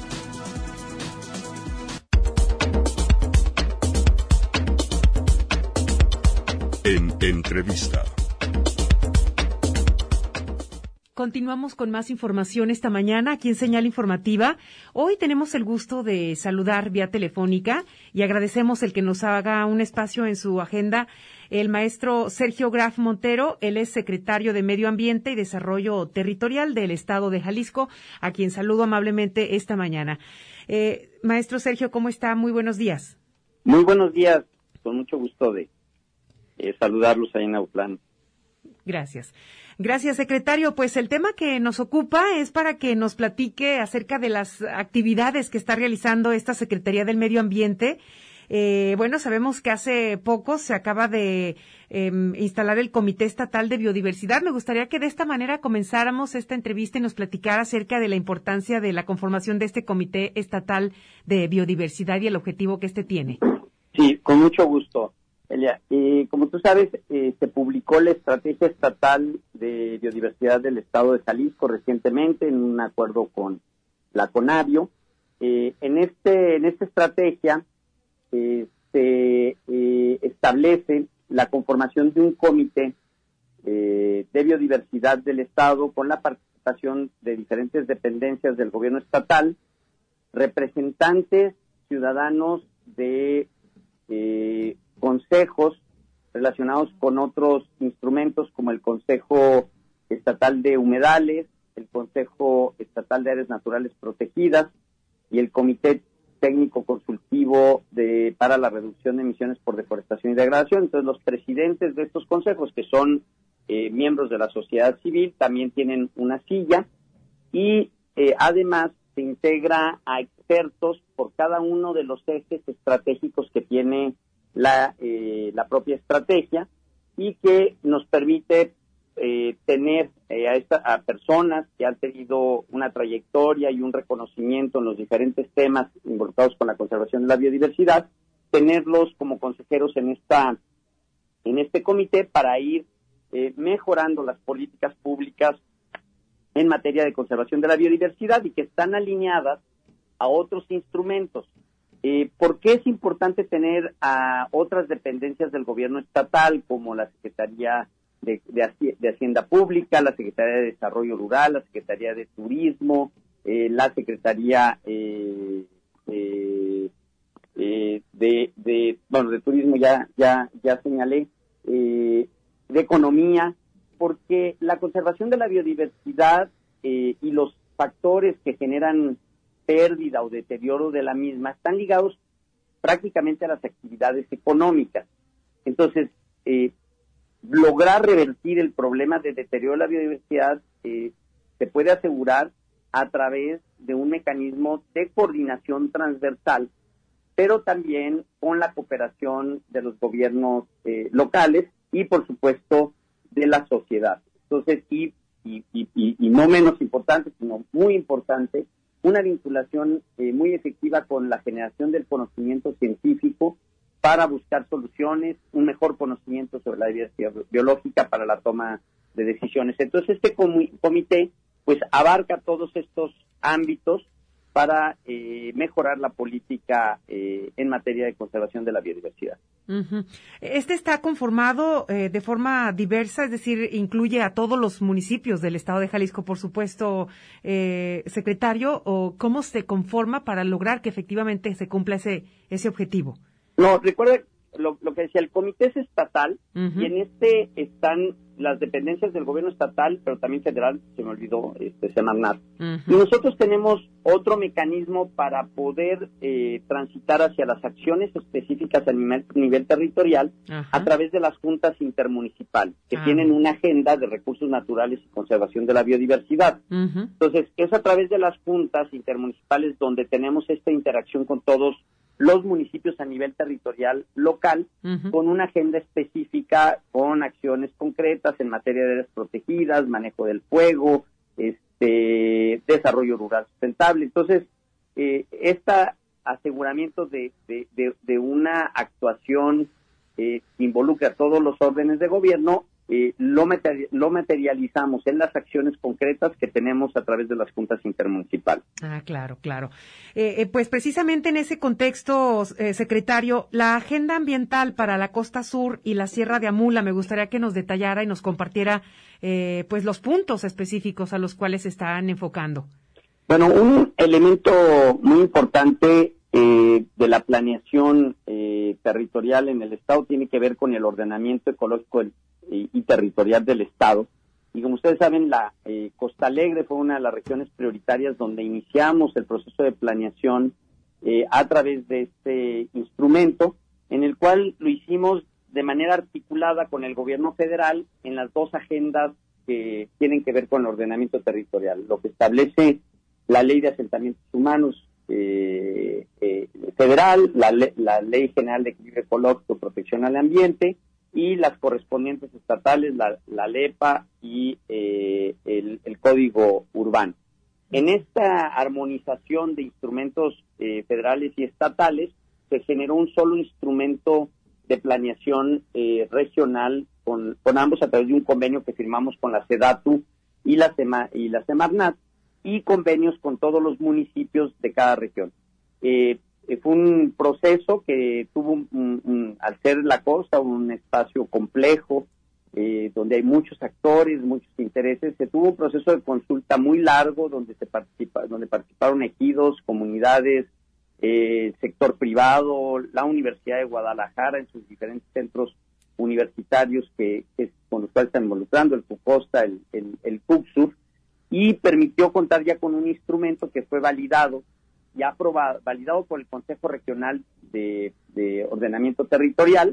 [SPEAKER 2] En entrevista.
[SPEAKER 3] Continuamos con más información esta mañana aquí en Señal Informativa. Hoy tenemos el gusto de saludar vía telefónica y agradecemos el que nos haga un espacio en su agenda el maestro Sergio Graf Montero. Él es secretario de Medio Ambiente y Desarrollo Territorial del Estado de Jalisco, a quien saludo amablemente esta mañana. Eh, maestro Sergio, ¿cómo está? Muy buenos días.
[SPEAKER 12] Muy buenos días, con mucho gusto de eh, saludarlos ahí en Autlán.
[SPEAKER 3] Gracias. Gracias, secretario. Pues el tema que nos ocupa es para que nos platique acerca de las actividades que está realizando esta Secretaría del Medio Ambiente. Eh, bueno, sabemos que hace poco se acaba de eh, instalar el Comité Estatal de Biodiversidad. Me gustaría que de esta manera comenzáramos esta entrevista y nos platicara acerca de la importancia de la conformación de este Comité Estatal de Biodiversidad y el objetivo que este tiene.
[SPEAKER 12] Sí, con mucho gusto, Elia. Eh, como tú sabes, eh, se publicó la Estrategia Estatal de Biodiversidad del Estado de Jalisco recientemente en un acuerdo con la CONABIO. Eh, en este en esta estrategia eh, se eh, establece la conformación de un comité eh, de biodiversidad del Estado con la participación de diferentes dependencias del gobierno estatal, representantes ciudadanos de eh, consejos relacionados con otros instrumentos como el Consejo Estatal de Humedales, el Consejo Estatal de Áreas Naturales Protegidas y el Comité Técnico Consultivo de, para la Reducción de Emisiones por Deforestación y Degradación. Entonces, los presidentes de estos consejos, que son eh, miembros de la sociedad civil, también tienen una silla y eh, además se integra a expertos por cada uno de los ejes estratégicos que tiene la, eh, la propia estrategia y que nos permite eh, tener eh, a, esta, a personas que han tenido una trayectoria y un reconocimiento en los diferentes temas involucrados con la conservación de la biodiversidad, tenerlos como consejeros en esta en este comité para ir eh, mejorando las políticas públicas en materia de conservación de la biodiversidad y que están alineadas a otros instrumentos. Eh, ¿Por qué es importante tener a otras dependencias del gobierno estatal, como la Secretaría de, de, de Hacienda Pública, la Secretaría de Desarrollo Rural, la Secretaría de Turismo, eh, la Secretaría eh, eh, eh, de, de, bueno, de Turismo ya, ya, ya señalé, eh, de Economía? Porque la conservación de la biodiversidad eh, y los factores que generan pérdida o deterioro de la misma están ligados prácticamente a las actividades económicas. Entonces, eh, lograr revertir el problema de deterioro de la biodiversidad eh, se puede asegurar a través de un mecanismo de coordinación transversal, pero también con la cooperación de los gobiernos eh, locales y, por supuesto, de la sociedad. Entonces, y, y, y, y no menos importante, sino muy importante, una vinculación eh, muy efectiva con la generación del conocimiento científico para buscar soluciones, un mejor conocimiento sobre la diversidad biológica para la toma de decisiones. Entonces, este comité pues abarca todos estos ámbitos para eh, mejorar la política eh, en materia de conservación de la biodiversidad.
[SPEAKER 3] Uh-huh. Este está conformado eh, de forma diversa, es decir, incluye a todos los municipios del estado de Jalisco, por supuesto, eh, secretario, o cómo se conforma para lograr que efectivamente se cumpla ese ese objetivo.
[SPEAKER 12] No, recuerda lo, lo que decía, el comité es estatal, uh-huh, y en este están las dependencias del gobierno estatal, pero también federal, se me olvidó, este, Semarnat. Uh-huh. Y nosotros tenemos otro mecanismo para poder eh, transitar hacia las acciones específicas a nivel, nivel territorial, uh-huh, a través de las juntas intermunicipales, que uh-huh, tienen una agenda de recursos naturales y conservación de la biodiversidad. Uh-huh. Entonces, es a través de las juntas intermunicipales donde tenemos esta interacción con todos los municipios a nivel territorial local, uh-huh, con una agenda específica, con acciones concretas en materia de áreas protegidas, manejo del fuego, este, desarrollo rural sustentable. Entonces, eh, este aseguramiento de, de, de, de una actuación eh, que involucra a todos los órdenes de gobierno, eh, lo, materi- lo materializamos en las acciones concretas que tenemos a través de las juntas intermunicipales.
[SPEAKER 3] Ah, claro, claro. Eh, eh, pues precisamente en ese contexto, eh, secretario, la agenda ambiental para la costa sur y la Sierra de Amula, me gustaría que nos detallara y nos compartiera eh, pues los puntos específicos a los cuales se están enfocando.
[SPEAKER 12] Bueno, un elemento muy importante eh, de la planeación eh, territorial en el Estado tiene que ver con el ordenamiento ecológico del y, y territorial del Estado. Y como ustedes saben, la eh, Costa Alegre fue una de las regiones prioritarias donde iniciamos el proceso de planeación eh, a través de este instrumento, en el cual lo hicimos de manera articulada con el gobierno federal en las dos agendas que tienen que ver con el ordenamiento territorial, lo que establece la Ley de Asentamientos Humanos eh, eh, federal, la, le, la Ley General de Equilibrio Ecológico y Protección al Ambiente, y las correspondientes estatales, la, la LEPA y eh, el, el Código Urbano. En esta armonización de instrumentos eh, federales y estatales, se generó un solo instrumento de planeación eh, regional con, con ambos a través de un convenio que firmamos con la SEDATU y la, Sema, y la Semarnat, y convenios con todos los municipios de cada región. Eh, Fue un proceso que tuvo, un, un, un, al ser la costa, un espacio complejo, eh, donde hay muchos actores, muchos intereses. Se tuvo un proceso de consulta muy largo, donde se participa, donde participaron ejidos, comunidades, eh, sector privado, la Universidad de Guadalajara en sus diferentes centros universitarios que, que con los cuales están involucrando, el FUCOSTA, el, el, el FUCSUR, y permitió contar ya con un instrumento que fue validado ya aprobado, validado por el Consejo Regional de, de Ordenamiento Territorial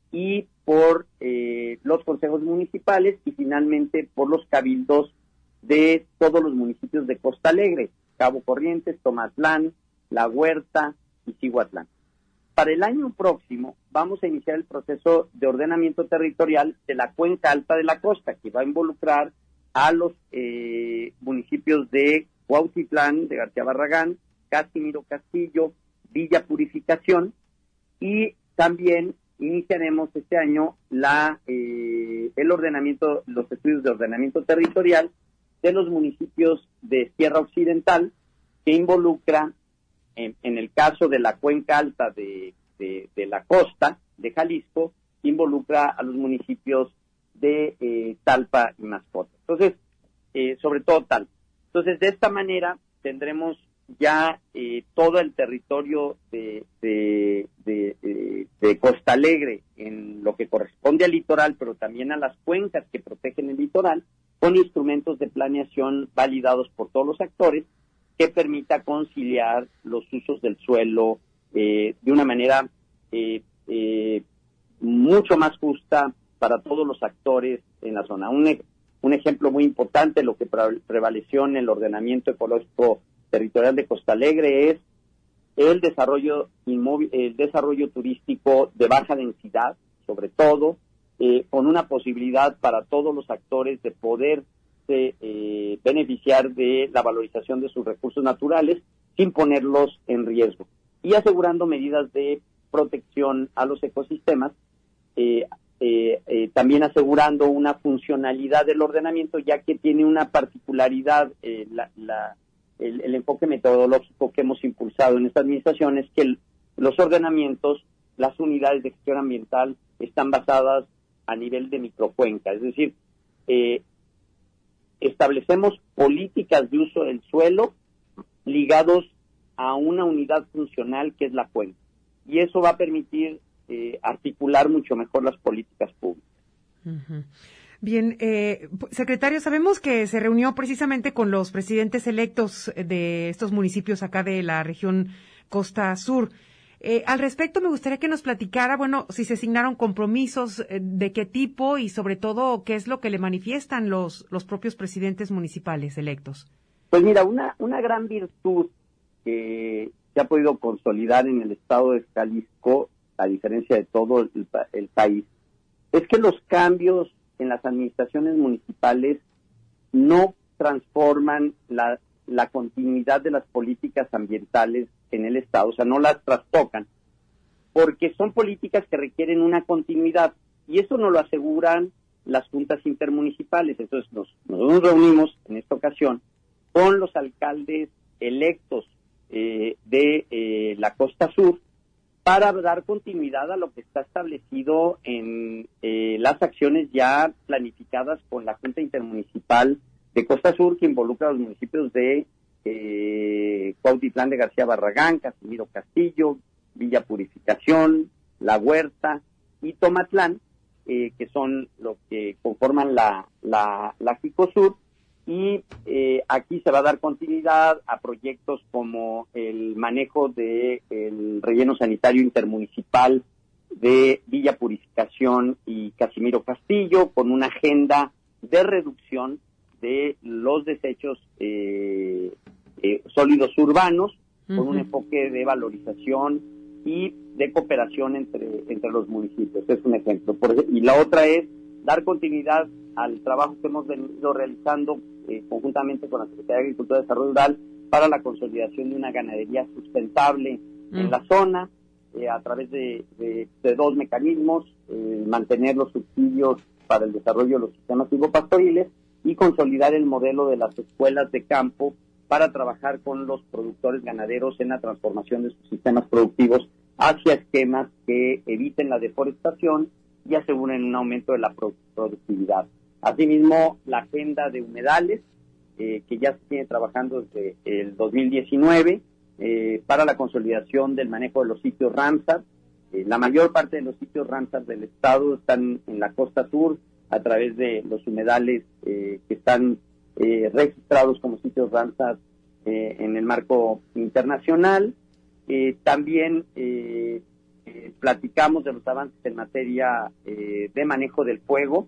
[SPEAKER 12] y por eh, los consejos municipales y finalmente por los cabildos de todos los municipios de Costa Alegre, Cabo Corrientes, Tomatlán, La Huerta y Cihuatlán. Para el año próximo vamos a iniciar el proceso de ordenamiento territorial de la cuenca alta de la costa, que va a involucrar a los eh, municipios de Cuautitlán, de García Barragán, Casimiro Castillo, Villa Purificación, y también iniciaremos este año la eh, el ordenamiento, los estudios de ordenamiento territorial de los municipios de Sierra Occidental, que involucra, en, en el caso de la cuenca alta de, de, de la costa de Jalisco, involucra a los municipios de eh, Talpa y Mascota. Entonces, eh, sobre todo Talpa. Entonces, de esta manera tendremos ya eh, todo el territorio de, de, de, de, de Costa Alegre en lo que corresponde al litoral, pero también a las cuencas que protegen el litoral, con instrumentos de planeación validados por todos los actores, que permita conciliar los usos del suelo eh, de una manera eh, eh, mucho más justa para todos los actores en la zona. Un, un ejemplo muy importante, lo que prevaleció en el ordenamiento ecológico territorial de Costa Alegre es el desarrollo inmóvil, el desarrollo turístico de baja densidad, sobre todo, eh, con una posibilidad para todos los actores de poder eh, beneficiar de la valorización de sus recursos naturales sin ponerlos en riesgo y asegurando medidas de protección a los ecosistemas, eh, eh, eh, también asegurando una funcionalidad del ordenamiento, ya que tiene una particularidad eh, la, la, el, el enfoque metodológico que hemos impulsado en esta administración es que el, los ordenamientos, las unidades de gestión ambiental están basadas a nivel de microcuenca, es decir, eh, establecemos políticas de uso del suelo ligados a una unidad funcional que es la cuenca. Y eso va a permitir eh, articular mucho mejor las políticas públicas.
[SPEAKER 3] Uh-huh. Bien, eh, secretario, sabemos que se reunió precisamente con los presidentes electos de estos municipios acá de la región Costa Sur. Eh, al respecto, me gustaría que nos platicara, bueno, si se asignaron compromisos, eh, de qué tipo y sobre todo qué es lo que le manifiestan los, los propios presidentes municipales electos.
[SPEAKER 12] Pues mira, una, una gran virtud que se ha podido consolidar en el estado de Jalisco, a diferencia de todo el, el país, es que los cambios en las administraciones municipales no transforman la, la continuidad de las políticas ambientales en el estado, o sea, no las trastocan, porque son políticas que requieren una continuidad, y eso nos lo aseguran las juntas intermunicipales. Entonces nos, nos reunimos en esta ocasión con los alcaldes electos eh, de eh, la Costa Sur para dar continuidad a lo que está establecido en eh, las acciones ya planificadas con la Junta Intermunicipal de Costa Sur, que involucra a los municipios de eh, Cuautitlán de García Barragán, Casimiro Castillo, Villa Purificación, La Huerta y Tomatlán, eh, que son los que conforman la, la, la Jicosur. Y eh, aquí se va a dar continuidad a proyectos como el manejo del de relleno sanitario intermunicipal de Villa Purificación y Casimiro Castillo, con una agenda de reducción de los desechos eh, eh, sólidos urbanos, uh-huh, con un enfoque de valorización y de cooperación entre, entre los municipios. Es un ejemplo. Por ejemplo, y la otra es dar continuidad al trabajo que hemos venido realizando eh, conjuntamente con la Secretaría de Agricultura y Desarrollo Rural para la consolidación de una ganadería sustentable mm. en la zona, eh, a través de, de, de dos mecanismos, eh, mantener los subsidios para el desarrollo de los sistemas silvopastoriles y consolidar el modelo de las escuelas de campo para trabajar con los productores ganaderos en la transformación de sus sistemas productivos hacia esquemas que eviten la deforestación y aseguren un aumento de la pro- productividad. Asimismo, la agenda de humedales, eh, que ya se tiene trabajando desde el dos mil diecinueve, eh, para la consolidación del manejo de los sitios Ramsar. Eh, la mayor parte de los sitios Ramsar del estado están en la costa sur, a través de los humedales eh, que están eh, registrados como sitios Ramsar eh, en el marco internacional. Eh, también eh, eh, platicamos de los avances en materia eh, de manejo del fuego.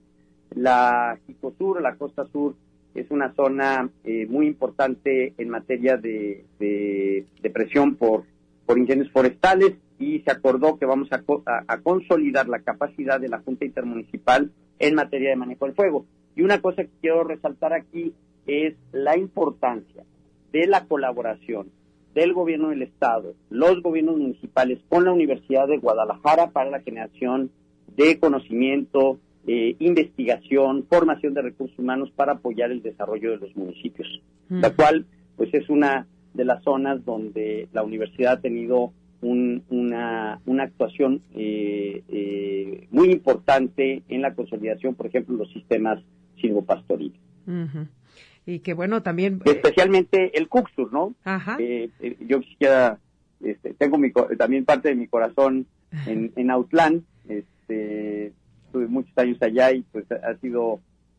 [SPEAKER 12] La Jicosur, la costa sur, es una zona eh, muy importante en materia de, de, de presión por, por incendios forestales, y se acordó que vamos a, a, a consolidar la capacidad de la Junta Intermunicipal en materia de manejo del fuego. Y una cosa que quiero resaltar aquí es la importancia de la colaboración del gobierno del estado, los gobiernos municipales con la Universidad de Guadalajara para la generación de conocimiento, eh, investigación, formación de recursos humanos para apoyar el desarrollo de los municipios, mm. la cual pues es una de las zonas donde la universidad ha tenido un, una, una actuación eh, eh, muy importante en la consolidación, por ejemplo, de los sistemas silvopastoriles.
[SPEAKER 3] Uh-huh. Y que bueno, también...
[SPEAKER 12] Especialmente el Cuxur, ¿no?
[SPEAKER 3] Ajá.
[SPEAKER 12] Eh, eh, yo quisiera, este, tengo mi, también parte de mi corazón en, en Autlán, este, estuve muchos años allá y pues ha sido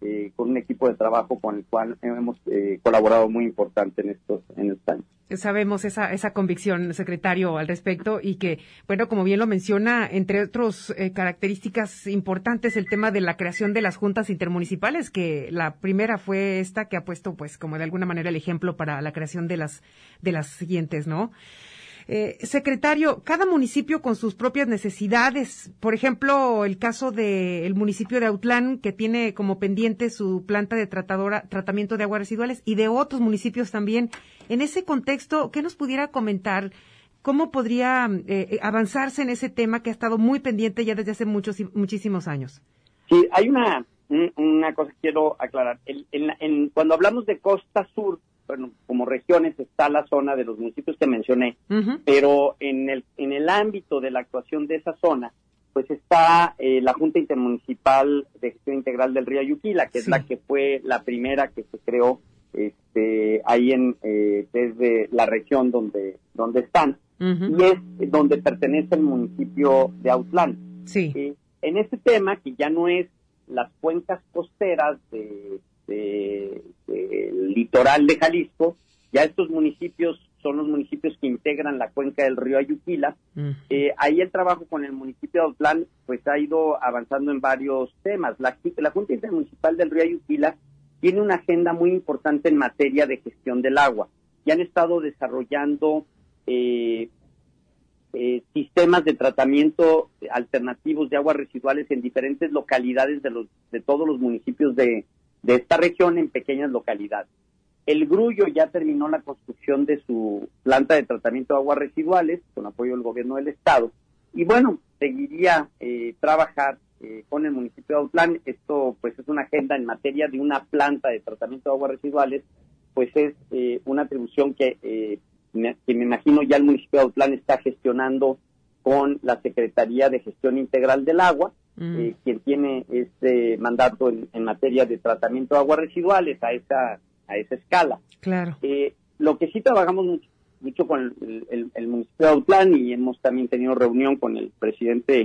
[SPEAKER 12] eh, con un equipo de trabajo con el cual hemos eh, colaborado muy importante en estos, en estos años.
[SPEAKER 3] Sabemos esa esa convicción, secretario, al respecto, y que, bueno, como bien lo menciona, entre otras eh, características importantes, el tema de la creación de las juntas intermunicipales, que la primera fue esta que ha puesto, pues, como de alguna manera el ejemplo para la creación de las de las siguientes, ¿no? Eh, secretario, cada municipio con sus propias necesidades. Por ejemplo, el caso del municipio de Autlán, que tiene como pendiente su planta de tratadora, tratamiento de aguas residuales, y de otros municipios también. En ese contexto, ¿qué nos pudiera comentar? ¿Cómo podría eh, avanzarse en ese tema que ha estado muy pendiente ya desde hace muchos muchísimos años?
[SPEAKER 12] Sí, hay una una cosa que quiero aclarar. En, en, en, cuando hablamos de Costa Sur, bueno, como regiones está la zona de los municipios que mencioné, uh-huh. pero en el en el ámbito de la actuación de esa zona, pues está eh, la Junta Intermunicipal de Gestión Integral del Río Ayuquila, que sí. es la que fue la primera que se creó este ahí en eh, desde la región donde donde están, uh-huh. y es donde pertenece el municipio de Autlán.
[SPEAKER 3] Sí.
[SPEAKER 12] Eh, en este tema, que ya no es las cuencas costeras de De, de, el litoral de Jalisco, ya estos municipios son los municipios que integran la cuenca del río Ayuquila. Uh-huh. Eh, ahí el trabajo con el municipio de Autlán pues ha ido avanzando en varios temas. La, la Junta Intermunicipal del río Ayuquila tiene una agenda muy importante en materia de gestión del agua y han estado desarrollando eh, eh, sistemas de tratamiento alternativos de aguas residuales en diferentes localidades de los de todos los municipios de de esta región en pequeñas localidades. El Grullo ya terminó la construcción de su planta de tratamiento de aguas residuales con apoyo del gobierno del estado y bueno, seguiría eh, trabajar eh, con el municipio de Autlán. Esto pues es una agenda en materia de una planta de tratamiento de aguas residuales, pues es eh, una atribución que, eh, me, que me imagino ya el municipio de Autlán está gestionando con la Secretaría de Gestión Integral del Agua, Mm. Eh, quien tiene este mandato en, en materia de tratamiento de aguas residuales a esa a esa escala.
[SPEAKER 3] Claro.
[SPEAKER 12] Eh, lo que sí trabajamos mucho, mucho con el, el, el municipio de Autlán y hemos también tenido reunión con el presidente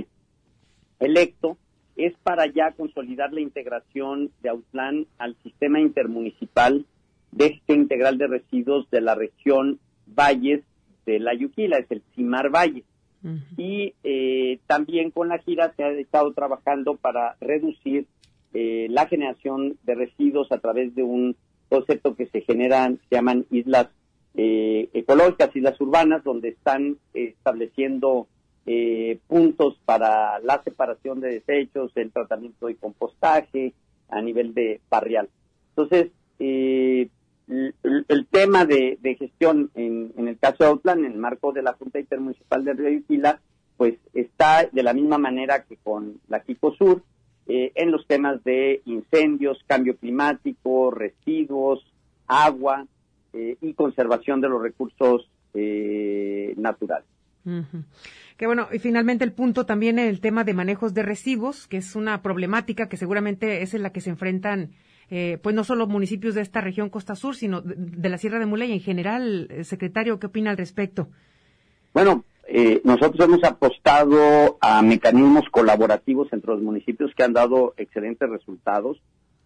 [SPEAKER 12] electo es para ya consolidar la integración de Autlán al sistema intermunicipal de gestión integral de residuos de la región Valles de la Ayuquila, es el CIMAR Valles. Uh-huh. Y eh, también con la gira se ha estado trabajando para reducir eh, la generación de residuos a través de un concepto que se generan, se llaman islas eh, ecológicas, islas urbanas, donde están eh, estableciendo eh, puntos para la separación de desechos, el tratamiento y compostaje a nivel de barrial. Entonces, eh, El, el tema de, de gestión en, en el caso de Autlán, en el marco de la Junta Intermunicipal del Río Ayuquila, pues está de la misma manera que con la Quico Sur, eh, en los temas de incendios, cambio climático, residuos, agua eh, y conservación de los recursos eh, naturales.
[SPEAKER 3] Uh-huh. Que bueno, y finalmente el punto también en el tema de manejos de residuos, que es una problemática que seguramente es en la que se enfrentan Eh, pues no solo municipios de esta región Costa Sur, sino de, de la Sierra de Mula y en general. Eh, secretario, ¿qué opina al respecto?
[SPEAKER 12] Bueno, eh, nosotros hemos apostado a mecanismos colaborativos entre los municipios que han dado excelentes resultados.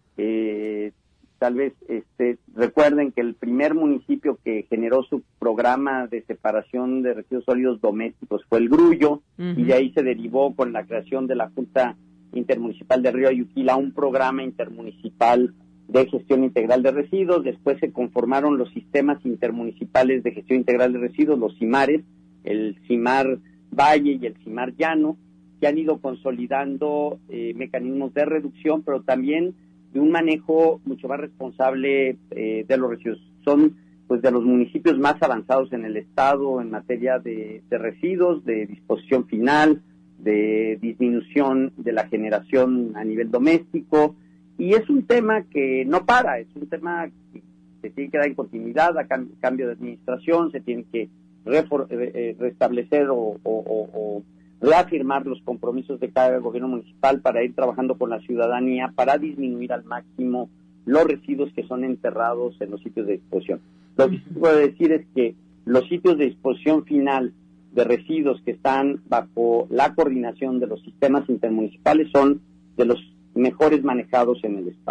[SPEAKER 12] Eh, tal vez este, recuerden que el primer municipio que generó su programa de separación de residuos sólidos domésticos fue el Grullo, uh-huh. y de ahí se derivó con la creación de la Junta Intermunicipal del Río Ayuquila, un programa intermunicipal de gestión integral de residuos. Después se conformaron los sistemas intermunicipales de gestión integral de residuos, los CIMARES, el CIMAR Valle y el CIMAR Llano, que han ido consolidando eh, mecanismos de reducción, pero también de un manejo mucho más responsable eh, de los residuos. Son pues de los municipios más avanzados en el estado en materia de, de residuos, de disposición final, de disminución de la generación a nivel doméstico, y es un tema que no para, es un tema que se tiene que dar en continuidad a cam- cambio de administración, se tiene que refor- eh, restablecer o, o, o, o reafirmar los compromisos de cada gobierno municipal para ir trabajando con la ciudadanía para disminuir al máximo los residuos que son enterrados en los sitios de disposición. Lo que puedo decir es que los sitios de disposición final de residuos que están bajo la coordinación de los sistemas intermunicipales son de los mejores manejados en el estado.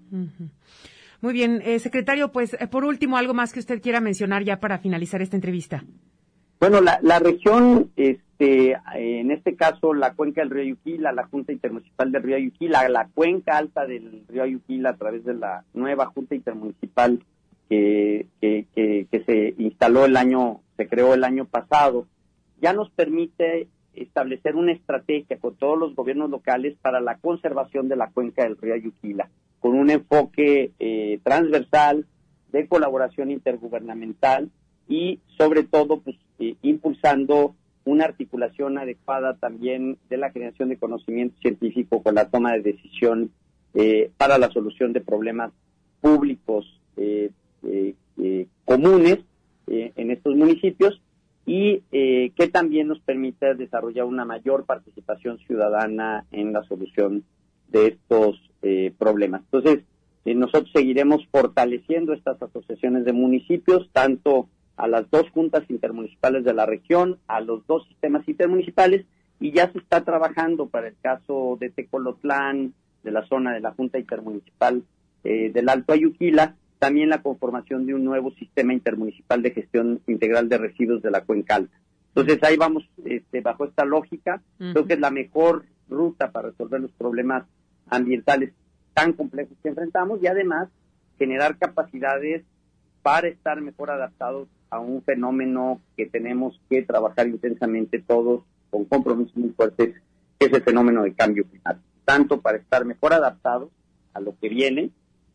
[SPEAKER 3] Uh-huh. Muy bien, eh, secretario, pues eh, por último, algo más que usted quiera mencionar ya para finalizar esta entrevista.
[SPEAKER 12] Bueno, la, la región, este, en este caso, la cuenca del río Ayuquila, la Junta Intermunicipal del río Ayuquila, la cuenca alta del río Ayuquila a través de la nueva Junta Intermunicipal que, que, que, que se instaló el año, se creó el año pasado, ya nos permite establecer una estrategia con todos los gobiernos locales para la conservación de la cuenca del río Ayuquila, con un enfoque eh, transversal de colaboración intergubernamental y sobre todo pues eh, impulsando una articulación adecuada también de la generación de conocimiento científico con la toma de decisión eh, para la solución de problemas públicos eh, eh, eh, comunes eh, en estos municipios y eh, que también nos permita desarrollar una mayor participación ciudadana en la solución de estos eh, problemas. Entonces, eh, nosotros seguiremos fortaleciendo estas asociaciones de municipios, tanto a las dos juntas intermunicipales de la región, a los dos sistemas intermunicipales, y ya se está trabajando para el caso de Tecolotlán, de la zona de la Junta Intermunicipal eh, del Alto Ayuquila, también la conformación de un nuevo sistema intermunicipal de gestión integral de residuos de la Cuenca Alta. Entonces ahí vamos este, bajo esta lógica, uh-huh. Creo que es la mejor ruta para resolver los problemas ambientales tan complejos que enfrentamos y además generar capacidades para estar mejor adaptados a un fenómeno que tenemos que trabajar intensamente todos con compromisos muy fuertes, que es el fenómeno de cambio climático, tanto para estar mejor adaptados a lo que viene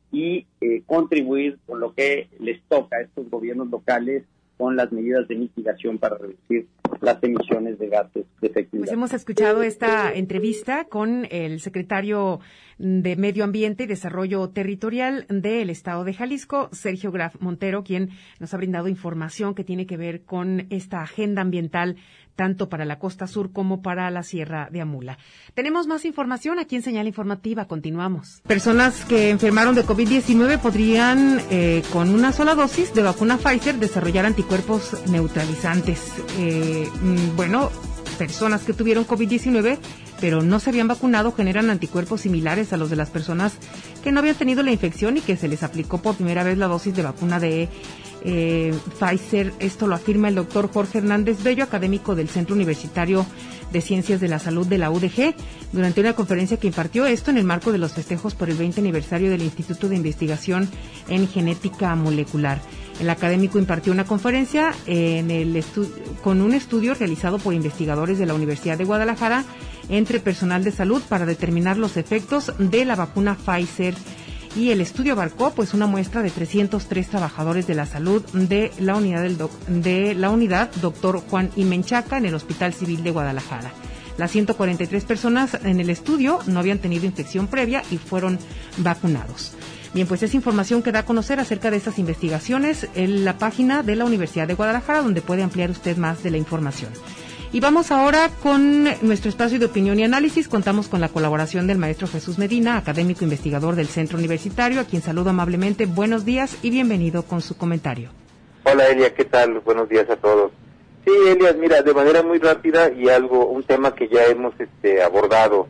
[SPEAKER 12] y eh, contribuir con lo que les toca a estos gobiernos locales con las medidas de mitigación para reducir las emisiones de gases de efecto invernadero.
[SPEAKER 3] Pues hemos escuchado esta entrevista con el secretario de Medio Ambiente y Desarrollo Territorial del Estado de Jalisco, Sergio Graf Montero, quien nos ha brindado información que tiene que ver con esta agenda ambiental tanto para la costa sur como para la Sierra de Amula. Tenemos más información aquí en Señal Informativa. Continuamos. Personas que enfermaron de COVID diecinueve podrían, eh, con una sola dosis de vacuna Pfizer, desarrollar anticuerpos neutralizantes. Eh, bueno, personas que tuvieron COVID diecinueve pero no se habían vacunado generan anticuerpos similares a los de las personas que no habían tenido la infección y que se les aplicó por primera vez la dosis de vacuna de eh, Pfizer. Esto lo afirma el doctor Jorge Hernández Bello, académico del Centro Universitario de Ciencias de la Salud de la U D G, durante una conferencia que impartió esto en el marco de los festejos por el veinte aniversario del Instituto de Investigación en Genética Molecular. El académico impartió una conferencia en el estu- con un estudio realizado por investigadores de la Universidad de Guadalajara entre personal de salud para determinar los efectos de la vacuna Pfizer, y el estudio abarcó pues una muestra de trescientos tres trabajadores de la salud de la unidad del doc- de la unidad Doctor Juan I. Menchaca en el Hospital Civil de Guadalajara. Las ciento cuarenta y tres personas en el estudio no habían tenido infección previa y fueron vacunados. Bien, pues es información que da a conocer acerca de estas investigaciones en la página de la Universidad de Guadalajara, donde puede ampliar usted más de la información. Y vamos ahora con nuestro espacio de opinión y análisis. Contamos con la colaboración del maestro Jesús Medina, académico investigador del Centro Universitario, a quien saludo amablemente. Buenos días y bienvenido con su comentario.
[SPEAKER 13] Hola Elia, ¿qué tal? Buenos días a todos. Sí, Elia, mira, de manera muy rápida y algo, un tema que ya hemos este, abordado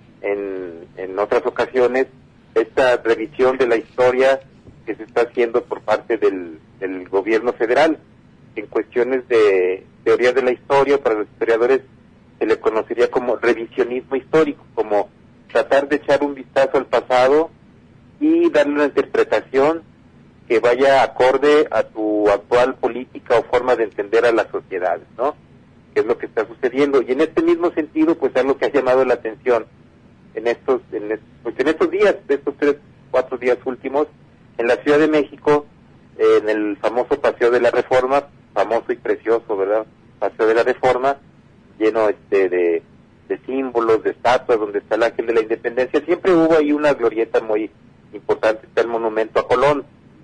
[SPEAKER 13] en, en otras ocasiones, esta revisión de la historia que se está haciendo por parte del, del gobierno federal en cuestiones de teoría de la historia. Para los historiadores se le conocería como revisionismo histórico, como tratar de echar un vistazo al pasado y darle una interpretación que vaya acorde a tu actual política o forma de entender a las sociedades, ¿no? Que es lo que está sucediendo. Y en este mismo sentido, pues algo que ha llamado la atención en estos, en estos, pues en estos días, de estos tres, cuatro días últimos, en la Ciudad de México, eh, en el famoso Paseo de la Reforma, famoso y precioso, ¿verdad? Paseo de la Reforma, lleno este de, de símbolos, de estatuas, donde está el Ángel de la Independencia. Siempre hubo ahí una glorieta muy importante, está el monumento a Colón.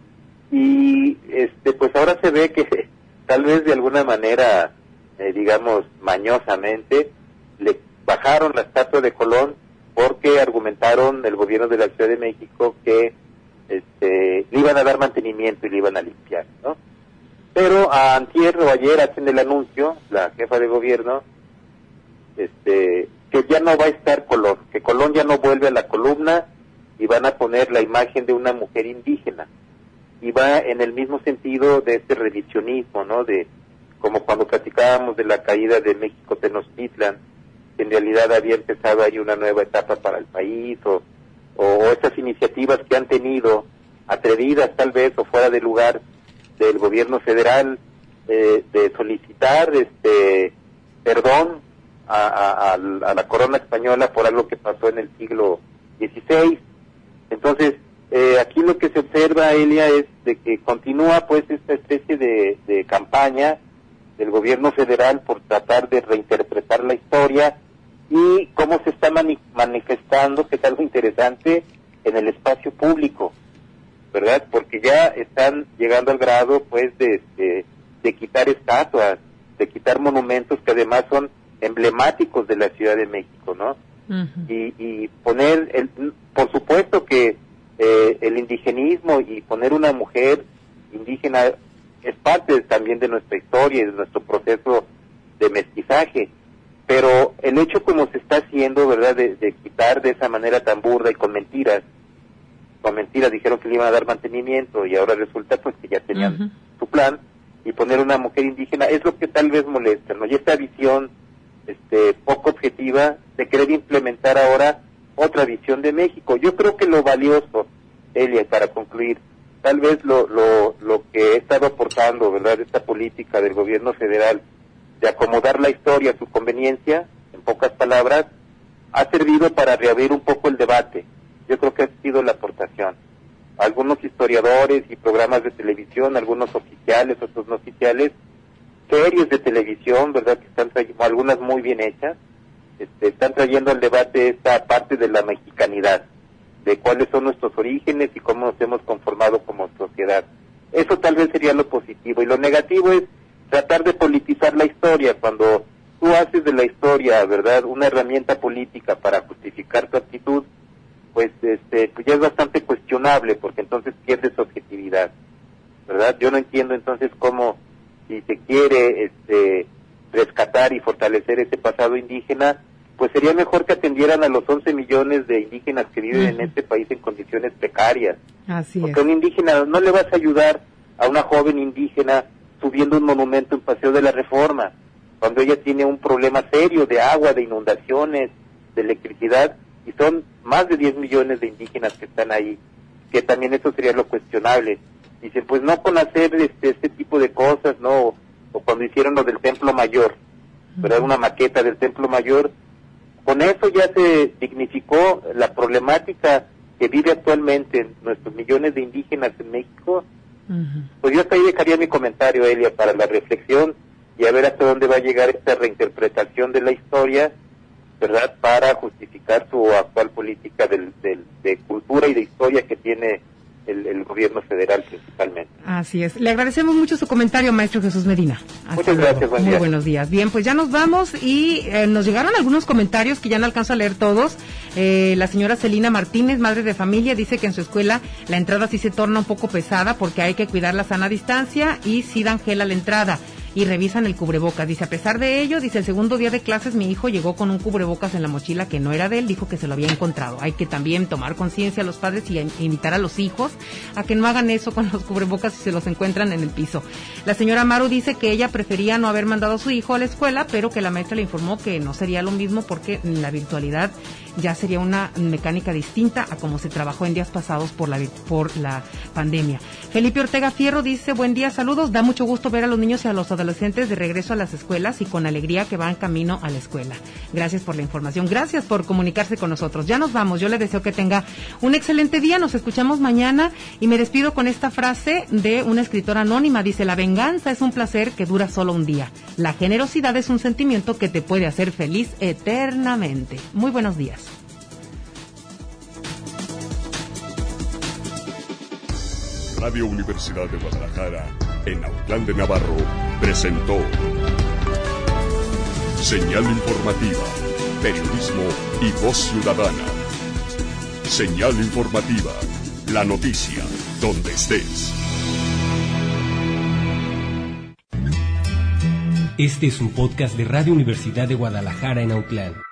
[SPEAKER 13] Y este pues ahora se ve que tal vez de alguna manera, eh, digamos, mañosamente, le bajaron la estatua de Colón porque argumentaron el gobierno de la Ciudad de México que este, le iban a dar mantenimiento y le iban a limpiar, ¿no? Pero a antier o ayer hacen el anuncio, la jefa de gobierno, este, que ya no va a estar Colón, que Colón ya no vuelve a la columna y van a poner la imagen de una mujer indígena. Y va en el mismo sentido de este revisionismo, ¿no? De como cuando platicábamos de la caída de México Tenochtitlan, que en realidad había empezado ahí una nueva etapa para el país, o, o esas iniciativas que han tenido, atrevidas tal vez o fuera de lugar del gobierno federal, eh, de solicitar este perdón a, a, a la corona española por algo que pasó en el siglo dieciséis. Entonces, eh, aquí lo que se observa, Elia, es de que continúa pues esta especie de, de campaña del gobierno federal por tratar de reinterpretar la historia y cómo se está mani- manifestando, que es algo interesante, en el espacio público, ¿verdad? Porque ya están llegando al grado pues de, de, de quitar estatuas, de quitar monumentos que además son emblemáticos de la Ciudad de México, ¿no? Uh-huh. Y, y poner, el, por supuesto que eh, el indigenismo y poner una mujer indígena es parte también de nuestra historia y de nuestro proceso de mestizaje, pero el hecho como se está haciendo, ¿verdad?, de, de quitar de esa manera tan burda y con mentiras, con mentiras dijeron que le iban a dar mantenimiento y ahora resulta pues que ya tenían uh-huh. su plan, y poner una mujer indígena es lo que tal vez molesta, ¿no? Y esta visión este poco objetiva de querer implementar ahora otra visión de México. Yo creo que lo valioso, Elia, para concluir, tal vez lo lo lo que he estado aportando, ¿verdad?, esta política del gobierno federal de acomodar la historia a su conveniencia, en pocas palabras, ha servido para reabrir un poco el debate. Yo creo que ha sido la aportación. Algunos historiadores y programas de televisión, algunos oficiales, otros no oficiales, series de televisión, ¿verdad?, que están trayendo, algunas muy bien hechas, este, están trayendo al debate esta parte de la mexicanidad, de cuáles son nuestros orígenes y cómo nos hemos conformado como sociedad. Eso tal vez sería lo positivo, y lo negativo es tratar de politizar la historia. Cuando tú haces de la historia, ¿verdad?, una herramienta política para justificar tu actitud, pues este pues ya es bastante cuestionable, porque entonces pierdes objetividad, ¿verdad? Yo no entiendo entonces cómo, si se quiere este rescatar y fortalecer ese pasado indígena, pues sería mejor que atendieran a los once millones de indígenas que viven uh-huh. en este país en condiciones precarias.
[SPEAKER 3] Así
[SPEAKER 13] porque
[SPEAKER 3] es.
[SPEAKER 13] a un indígena no le vas a ayudar a una joven indígena subiendo un monumento en Paseo de la Reforma, cuando ella tiene un problema serio de agua, de inundaciones, de electricidad, y son más de diez millones de indígenas que están ahí, que también eso sería lo cuestionable. Dicen, pues no con hacer este, este tipo de cosas, ¿no? O, o cuando hicieron lo del Templo Mayor, ¿verdad?, una maqueta del Templo Mayor, con eso ya se dignificó la problemática que vive actualmente nuestros millones de indígenas en México. Uh-huh. Pues yo hasta ahí dejaría mi comentario, Elia, para la reflexión y a ver hasta dónde va a llegar esta reinterpretación de la historia, ¿verdad?, para justificar su actual política del, del, de cultura y de historia que tiene el, el gobierno federal principalmente.
[SPEAKER 3] Así es. Le agradecemos mucho su comentario, maestro Jesús Medina. Hasta
[SPEAKER 13] Muchas
[SPEAKER 3] luego.
[SPEAKER 13] gracias, buen
[SPEAKER 3] Muy
[SPEAKER 13] día.
[SPEAKER 3] buenos días. Bien, pues ya nos vamos y eh, nos llegaron algunos comentarios que ya no alcanzo a leer todos. Eh, la señora Celina Martínez, madre de familia, dice que en su escuela la entrada sí se torna un poco pesada porque hay que cuidar la sana distancia y sí dan gel a la entrada y revisan el cubrebocas. Dice, a pesar de ello, dice, el segundo día de clases mi hijo llegó con un cubrebocas en la mochila que no era de él, dijo que se lo había encontrado. Hay que también tomar conciencia a los padres y a invitar a los hijos a que no hagan eso con los cubrebocas si se los encuentran en el piso. La señora Maru dice que ella prefería no haber mandado a su hijo a la escuela, pero que la maestra le informó que no sería lo mismo porque la virtualidad ya sería una mecánica distinta a como se trabajó en días pasados por la por la pandemia. Felipe Ortega Fierro dice, buen día, saludos, da mucho gusto ver a los niños y a los adolescentes de regreso a las escuelas y con alegría que van camino a la escuela. Gracias por la información, gracias por comunicarse con nosotros. Ya nos vamos, yo le deseo que tenga un excelente día, nos escuchamos mañana y me despido con esta frase de una escritora anónima, dice, la venganza es un placer que dura solo un día, la generosidad es un sentimiento que te puede hacer feliz eternamente. Muy buenos días.
[SPEAKER 2] Radio Universidad de Guadalajara, en Autlán de Navarro, presentó Señal Informativa, Periodismo y Voz Ciudadana. Señal Informativa, la noticia, donde estés.
[SPEAKER 1] Este es un podcast de Radio Universidad de Guadalajara en Autlán.